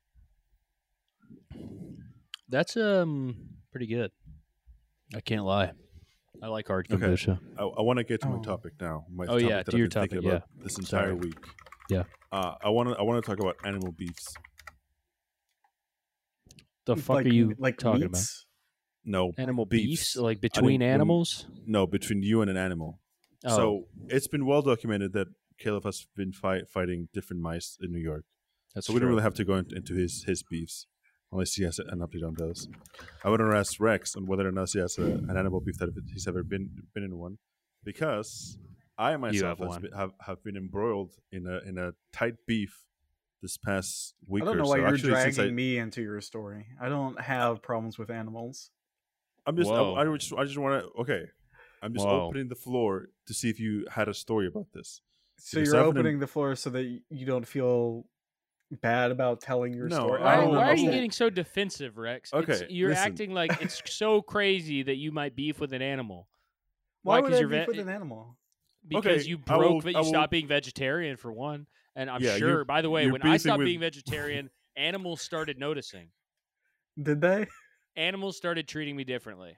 That's um pretty good. I can't lie. I like hard Okay. kombucha. I, I want to get to my Oh. topic now. My Oh, topic yeah, that to I've your been thinking topic, about this entire Sorry. week. Yeah. Uh, I want to. I want to talk about animal beefs. The fuck like, are you like talking meats? No, about? Animal beefs. beefs, like I between don't- animals. no, between you and an animal. Oh, So it's been well documented that Caleb has been fight, fighting different mice in New York. that's So we don't true. really have to go in- into his his beefs, unless he has an update on those. I want to ask Rex on whether or not he has a, an animal beef that he's ever been been in one, because I myself have has one. been, have have been embroiled in a in a tight beef this past week I don't or know so. why you're Actually, since dragging I, me into your story. I don't have problems with animals. I'm just, I, Whoa. I just, I just want to. Okay, I'm just Whoa. opening the floor to see if you had a story about this. So Because you're I've been- opening the floor so that you don't feel bad about telling your No, story. I Why, I don't don't why are you understand. getting so defensive, Rex? It's- Okay, you're listen. acting like it's so crazy that you might beef with an animal. Why Why? would 'Cause I you're beef ve- with an animal? Because Okay, you I broke will- that I you will- stopped being vegetarian for one, and I'm Yeah, you're- sure. By the way, you're when I beefing stopped with- being vegetarian, animals started noticing. Did they? Animals started treating me differently.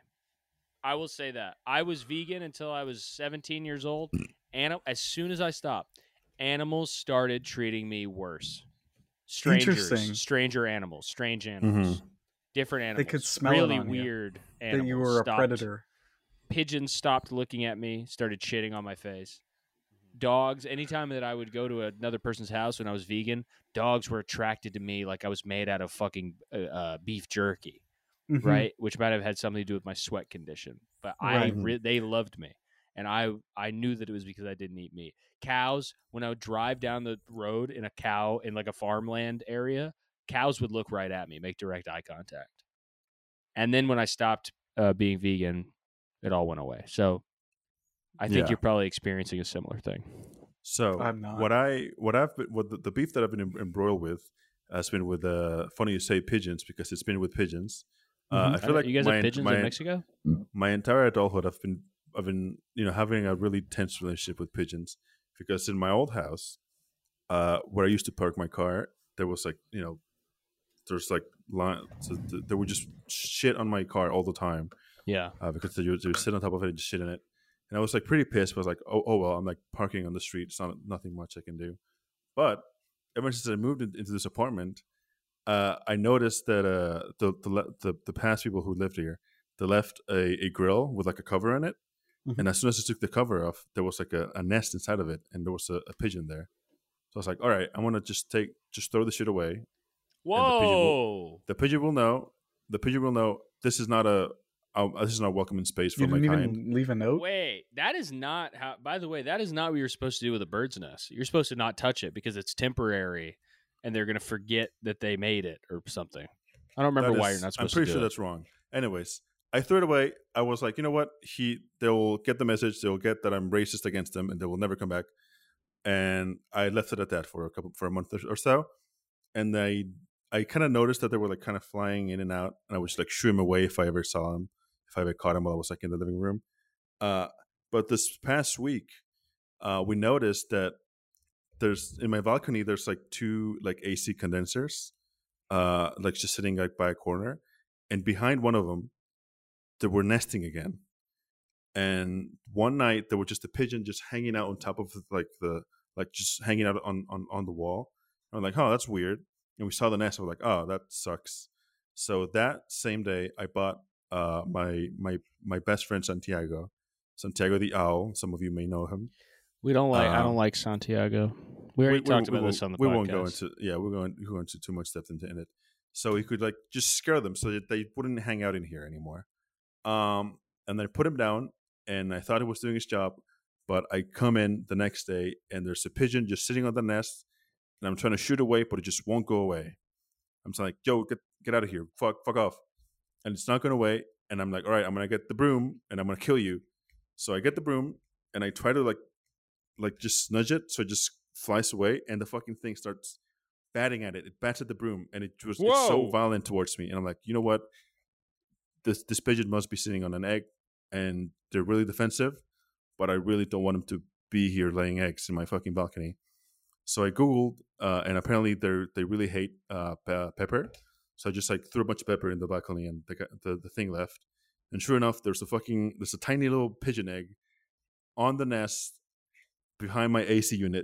I will say that I was vegan until I was seventeen years old, and as soon as I stopped, animals started treating me worse. Strangers, Interesting. stranger animals, strange animals, different animals. They could smell it really on you, weird animals. That you were a stopped- predator. Pigeons stopped looking at me, started shitting on my face. Dogs, anytime that I would go to another person's house when I was vegan, dogs were attracted to me like I was made out of fucking uh, uh, beef jerky, Mhm. right? Which might have had something to do with my sweat condition. But I, Right. re- they loved me, and I, I knew that it was because I didn't eat meat. Cows, when I would drive down the road in a cow in like a farmland area, cows would look right at me, make direct eye contact. And then when I stopped uh, being vegan, it all went away. So I think Yeah. you're probably experiencing a similar thing. So I'm not. what I what I've been, what the, the beef that I've been em- embroiled with has been with uh funny you say pigeons because it's been with pigeons. Uh, Mhm. I feel like you guys my, have pigeons my, in Mexico? my entire adulthood I've been I've been you know having a really tense relationship with pigeons because in my old house, uh, where I used to park my car, there was like you know there's like line, so th- there would just shit on my car all the time. Yeah. Uh, because they would, they would sit on top of it and just shit in it. And I was like pretty pissed. But I was like, oh, oh well, I'm like parking on the street. It's not nothing much I can do. But ever since I moved in, into this apartment, uh, I noticed that uh, the, the le- the the past people who lived here, they left a, a grill with like a cover on it. Mhm. And as soon as I took the cover off, there was like a, a nest inside of it, and there was a, a pigeon there. So I was like, all right, I want to just take just throw the shit away. Whoa. The pigeon will know. The pigeon will know this is not a oh, this is not a welcoming space for You my didn't kind. even leave a note. Wait, that is not how. By the way, that is not what you're supposed to do with a bird's nest. You're supposed to not touch it because it's temporary, and they're going to forget that they made it or something. I don't remember That why is- you're not I'm supposed pretty to do sure it. that's wrong. Anyways, I threw it away. I was like, you know what? He they'll get the message. They'll get that I'm racist against them, and they will never come back. And I left it at that for a couple for a month or so. And I I kind of noticed that they were like kind of flying in and out, and I would just like shoo them away if I ever saw them, if I ever caught them while I was like in the living room. Uh, but this past week, uh, we noticed that there's in my balcony there's like two like A C condensers, uh, like just sitting like by a corner, and behind one of them, they were nesting again. And one night there was just a pigeon just hanging out on top of like the like just hanging out on on, on the wall. I'm like, oh, that's weird. And we saw the nest. I was like, oh, that sucks. So that same day, I bought uh my my my best friend Santiago, Santiago the owl. Some of you may know him. We don't like. I Um, don't like Santiago. We already talked about won't- this on the we podcast. won't go into yeah, we're going to go into too much depth into in it. So he could like just scare them so that they wouldn't hang out in here anymore. Um, and then I put him down, and I thought he was doing his job, but I come in the next day, and there's a pigeon just sitting on the nest, and I'm trying to shoot away, but it just won't go away. I'm just like, yo, get get out of here, fuck, fuck off, and it's not going away. And I'm like, all right, I'm gonna get the broom, and I'm gonna kill you. So I get the broom, and I try to like, like just nudge it, so it just flies away, and the fucking thing starts batting at it. It bats at the broom, and it was it's so Whoa. violent towards me. And I'm like, you know what? This this pigeon must be sitting on an egg, and they're really defensive. But I really don't want them to be here laying eggs in my fucking balcony. So I googled, uh, and apparently they are they really hate uh, pe- pepper. So I just like threw a bunch of pepper in the balcony, and the gu- the, the thing left. And sure enough, there's a fucking there's a tiny little pigeon egg on the nest behind my A C unit.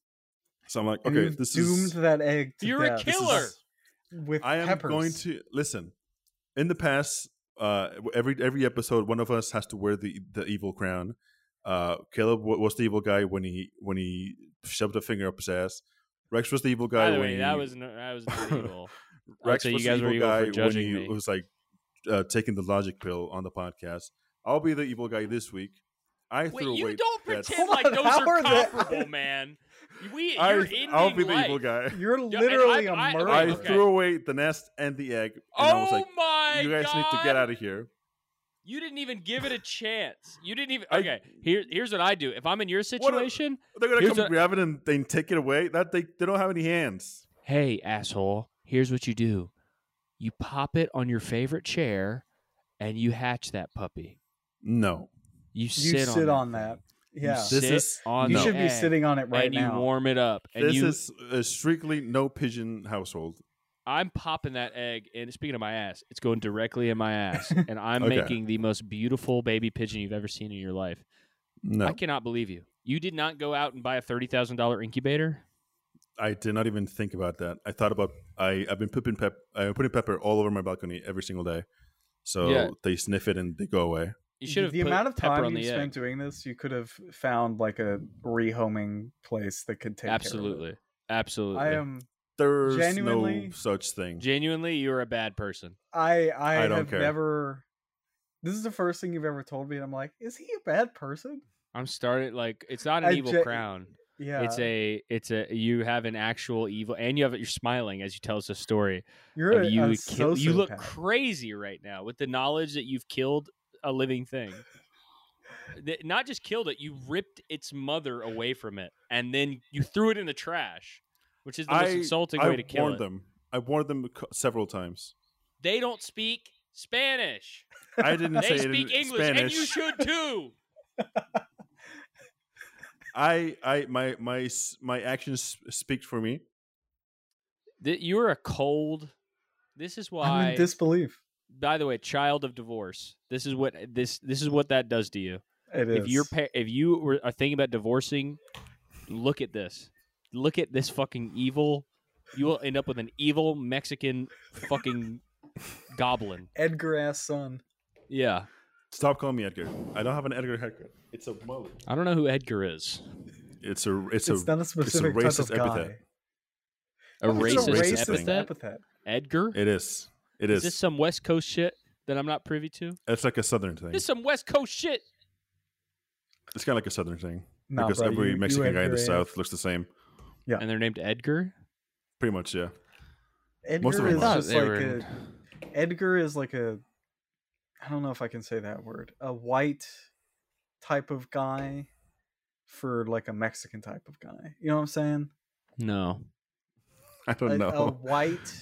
So I'm like, And okay, you've this doomed is that egg to You're a death. killer. With I am peppers. going to listen. In the past, uh, every every episode, one of us has to wear the the evil crown. Uh, Caleb w- was the evil guy when he when he shoved a finger up his ass. Rex was the evil guy By the when way, he, that was no, that was not evil. I'd Rex say was you guys the were evil evil guy for when judging he me. was like uh, taking the logic pill on the podcast. I'll be the evil guy this week. I Wait, threw you away. don't that- pretend Hold like on, those how are are they- comparable, man. We, I, you're ending I'll be the life. evil guy. You're and literally I- a I- murderer. I okay. threw away the nest and the egg, and Oh I was like, my "You guys need to get God. out of here." You didn't even give it a chance. You didn't even. I- Okay, here, here's what I do. If I'm in your What a- situation, They're gonna Here's come what- grab it and then take it away. That they they don't have any hands. hey, asshole, here's what you do. You pop it on your favorite chair, and you hatch that puppy. No, You You sit, sit on, on that. that. Yeah. You This sit is- on You the should be egg, sitting on it right and now. you warm it up. And this you, is a strictly no pigeon household. I'm popping that egg, and speaking of my ass, it's going directly in my ass, and I'm Okay. making the most beautiful baby pigeon you've ever seen in your life. No, I cannot believe you. You did not go out and buy a thirty thousand dollar incubator. I did not even think about that. I thought about I I've been putting pep I'm putting pepper all over my balcony every single day, so Yeah. they sniff it and they go away. You should have the put amount of pepper time on you the spent egg. doing this, you could have found like a rehoming place that could take Absolutely, care absolutely. of it. I am There's Genuinely- no such thing. Genuinely, you're a bad person. I I, I don't have care. never this is the first thing you've ever told me and I'm like, is he a bad person? I'm started like it's not an I evil ge- crown. Yeah. It's a it's a you have an actual evil, and you have you're smiling as you tell us a story You're of a, you. a kill, you look sociopath. crazy right now with the knowledge that you've killed a living thing. That- Not just killed it, you ripped its mother away from it, and then you threw it in the trash, which is the most I insulting I way to kill warned it. them. I warned them co- several times. They don't speak Spanish. I didn't They say it speak in English, Spanish. and you should too. I I my my s- my actions speak for me. That you're a cold. This is I'm why. in disbelief. By the way, child of divorce. This is what this this is what that does to you. It is. If you're pa- if you were are thinking about divorcing, look at this. Look at this fucking evil. You will end up with an evil Mexican fucking goblin. Edgar ass son. Yeah, Stop calling me Edgar. I don't have an Edgar haircut. It's a mullet. I don't know who Edgar is. It's a it's, It's, a not a specific type racist of guy. epithet. A It's racist, a racist epithet. epithet. epithet. Edgar. It is. It Is is. this some West Coast shit that I'm not privy to? It's like a southern thing. This is some West Coast shit. It's kind of like a southern thing Nah, because bro, every you- you Mexican guy in the Edgar, south looks the same. Yeah. And they're named Edgar. Pretty much, yeah. Edgar them is are. just They like were- a. Edgar is like a. I don't know if I can say that word. A white type of guy for like a Mexican type of guy. You know what I'm saying? No. I don't a, know. a white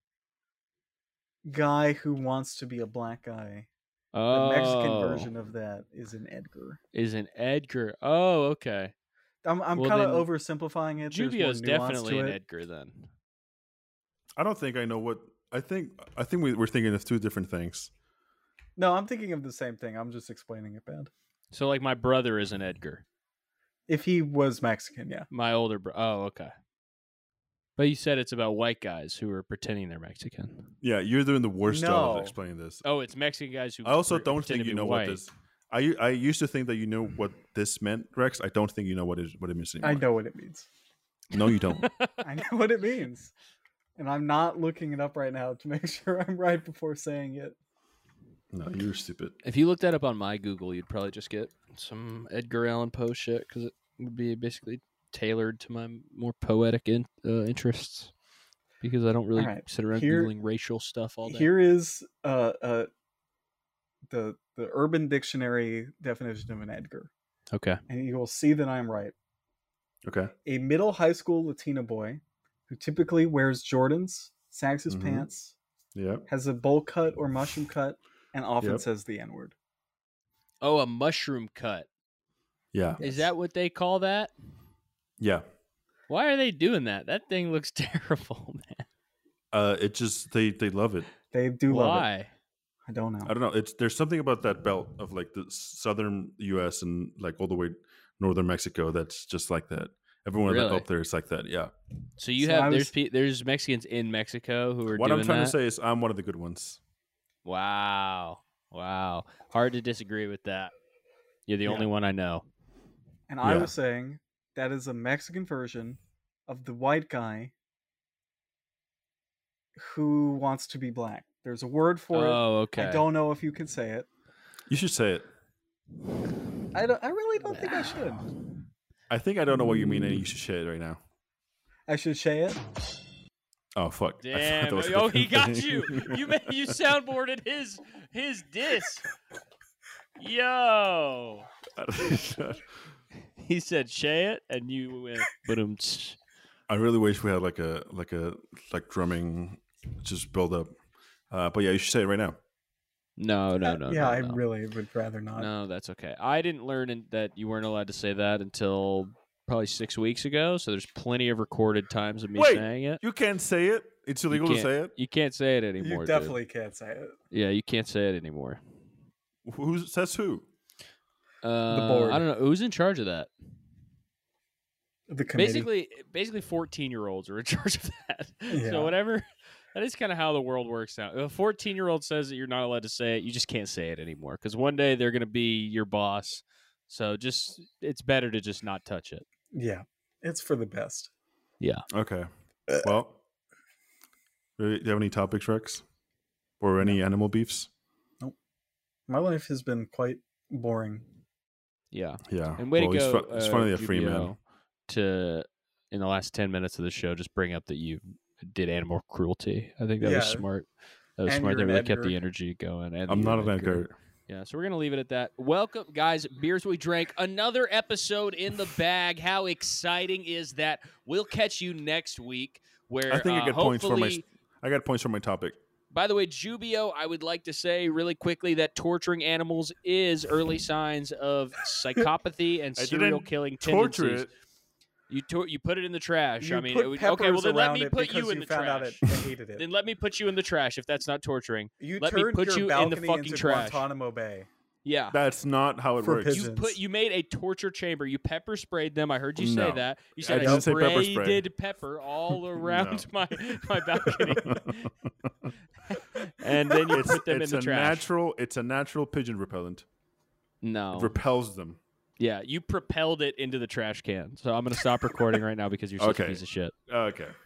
guy who wants to be a black guy. The Oh, Mexican version of that is an Edgar. is an Edgar. Oh, okay. I'm I'm Well, kind of then, oversimplifying it. There's more Jubio's nuance definitely to an it. Edgar then. I don't think I know what. I think I think we, we're thinking of two different things. No, I'm thinking of the same thing. I'm just explaining it bad. So like my brother is an Edgar. If he was Mexican, yeah. My older bro. Oh, okay. But you said it's about white guys who are pretending they're Mexican. Yeah, you're doing the worst job No. of explaining this. Oh, it's Mexican guys who. I also pre- don't pretend think to you be know white. what this. I u- I used to think that you know what this meant, Rex. I don't think you know what it what it means anymore. I know what it means. No, you don't. I know what it means. And I'm not looking it up right now to make sure I'm right before saying it. No, you're stupid. If you looked that up on my Google, you'd probably just get some Edgar Allan Poe shit because it would be basically tailored to my more poetic in, uh, interests. Because I don't really All right, sit around here- googling racial stuff all day. Here is uh, uh, the the Urban Dictionary definition of an Edgar. Okay. And you will see that I'm right. Okay. A middle high school Latina boy who typically wears Jordans, sags his Mhm. pants, Yeah. has a bowl cut or mushroom cut, and often Yep. says the N word. Oh, a mushroom cut. Yeah. Is that what they call that? Yeah. Why are they doing that? That thing looks terrible, man. Uh, it just they they love it. They do love it. Why? I don't know. I don't know. It's there's something about that belt of like the southern U S and like all the way northern Mexico that's just like that. Everyone like Really? up there is like that. Yeah. So you So have I there's was- pe- there's Mexicans in Mexico who are What doing I'm trying that? to say is I'm one of the good ones. Wow, wow, hard to disagree with that. You're the Yeah. only one I know. And I Yeah. was saying that is a Mexican version of the white guy who wants to be black. There's a word for it. Oh, okay. I don't know if you can say it. You should say it. I don't. I really don't think I should. I think I don't know what you mean, and you should share it right now. I should say it. Oh fuck! I thought Damn! that was a Oh, he different got thing. you. You made, you soundboarded his his diss. Yo. He said "shay it," and you went boom. I really wish we had like a like a like drumming, just build up. Uh, but yeah, you should say it right now. No, no, no. yeah, no, I no. really would rather not. No, that's okay. I didn't learn in, that you weren't allowed to say that until probably six weeks ago. So there's plenty of recorded times of me Wait, saying it. you can't say it. It's You illegal to can't- say it. You can't say it anymore. You dude. definitely can't say it. Yeah, you can't say it anymore. Who says who? Uh, board. I don't know who's in charge of that. The committee. Basically, basically, fourteen-year-olds are in charge of that. Yeah. So whatever. That is kind of how the world works now. If a fourteen-year-old says that you're not allowed to say it, you just can't say it anymore. Because one day they're going to be your boss. So just it's better to just not touch it. Yeah, it's for the best. Yeah. Okay. Well, do you have any topics, Rex, or any animal beefs? My life has been quite boring. Yeah. Yeah. And way well, to he's go, fu- it's uh, finally a free Rubio, man. to in the last ten minutes of the show, just bring up that you did animal cruelty. I think that Yeah. was smart. That was And smart. you're They an really kept Edgar. the energy going. And I'm you're not an Edgar. Yeah, so we're gonna leave it at that. Welcome, guys. Beers We Drank. Another episode in the bag. How exciting is that? We'll catch you next week. Where I think uh, I get points for my. hopefully- I got points for my topic. By the way, Jubio, I would like to say really quickly that torturing animals is early signs of psychopathy and I serial didn't killing torture tendencies. it. You tor- you put it in the trash. You I mean, put it would- peppers okay. Well, then let around me it put because you in the found trash. out it, I hated it. Then let me put you in the trash if that's not torturing. You let me turned put your you in balcony the fucking into trash. Guantanamo Bay. Yeah. That's not how it For works. pigeons. You put you made a torture chamber. You pepper sprayed them. I heard you say No. that. You I said I, didn't say pepper spray. sprayed pepper all around my my balcony, and then you it's put them it's in the a trash. natural. It's a natural pigeon repellent. No. It repels them. Yeah, you propelled it into the trash can. So I'm going to stop recording right now because you're such Okay. a piece of shit. Okay.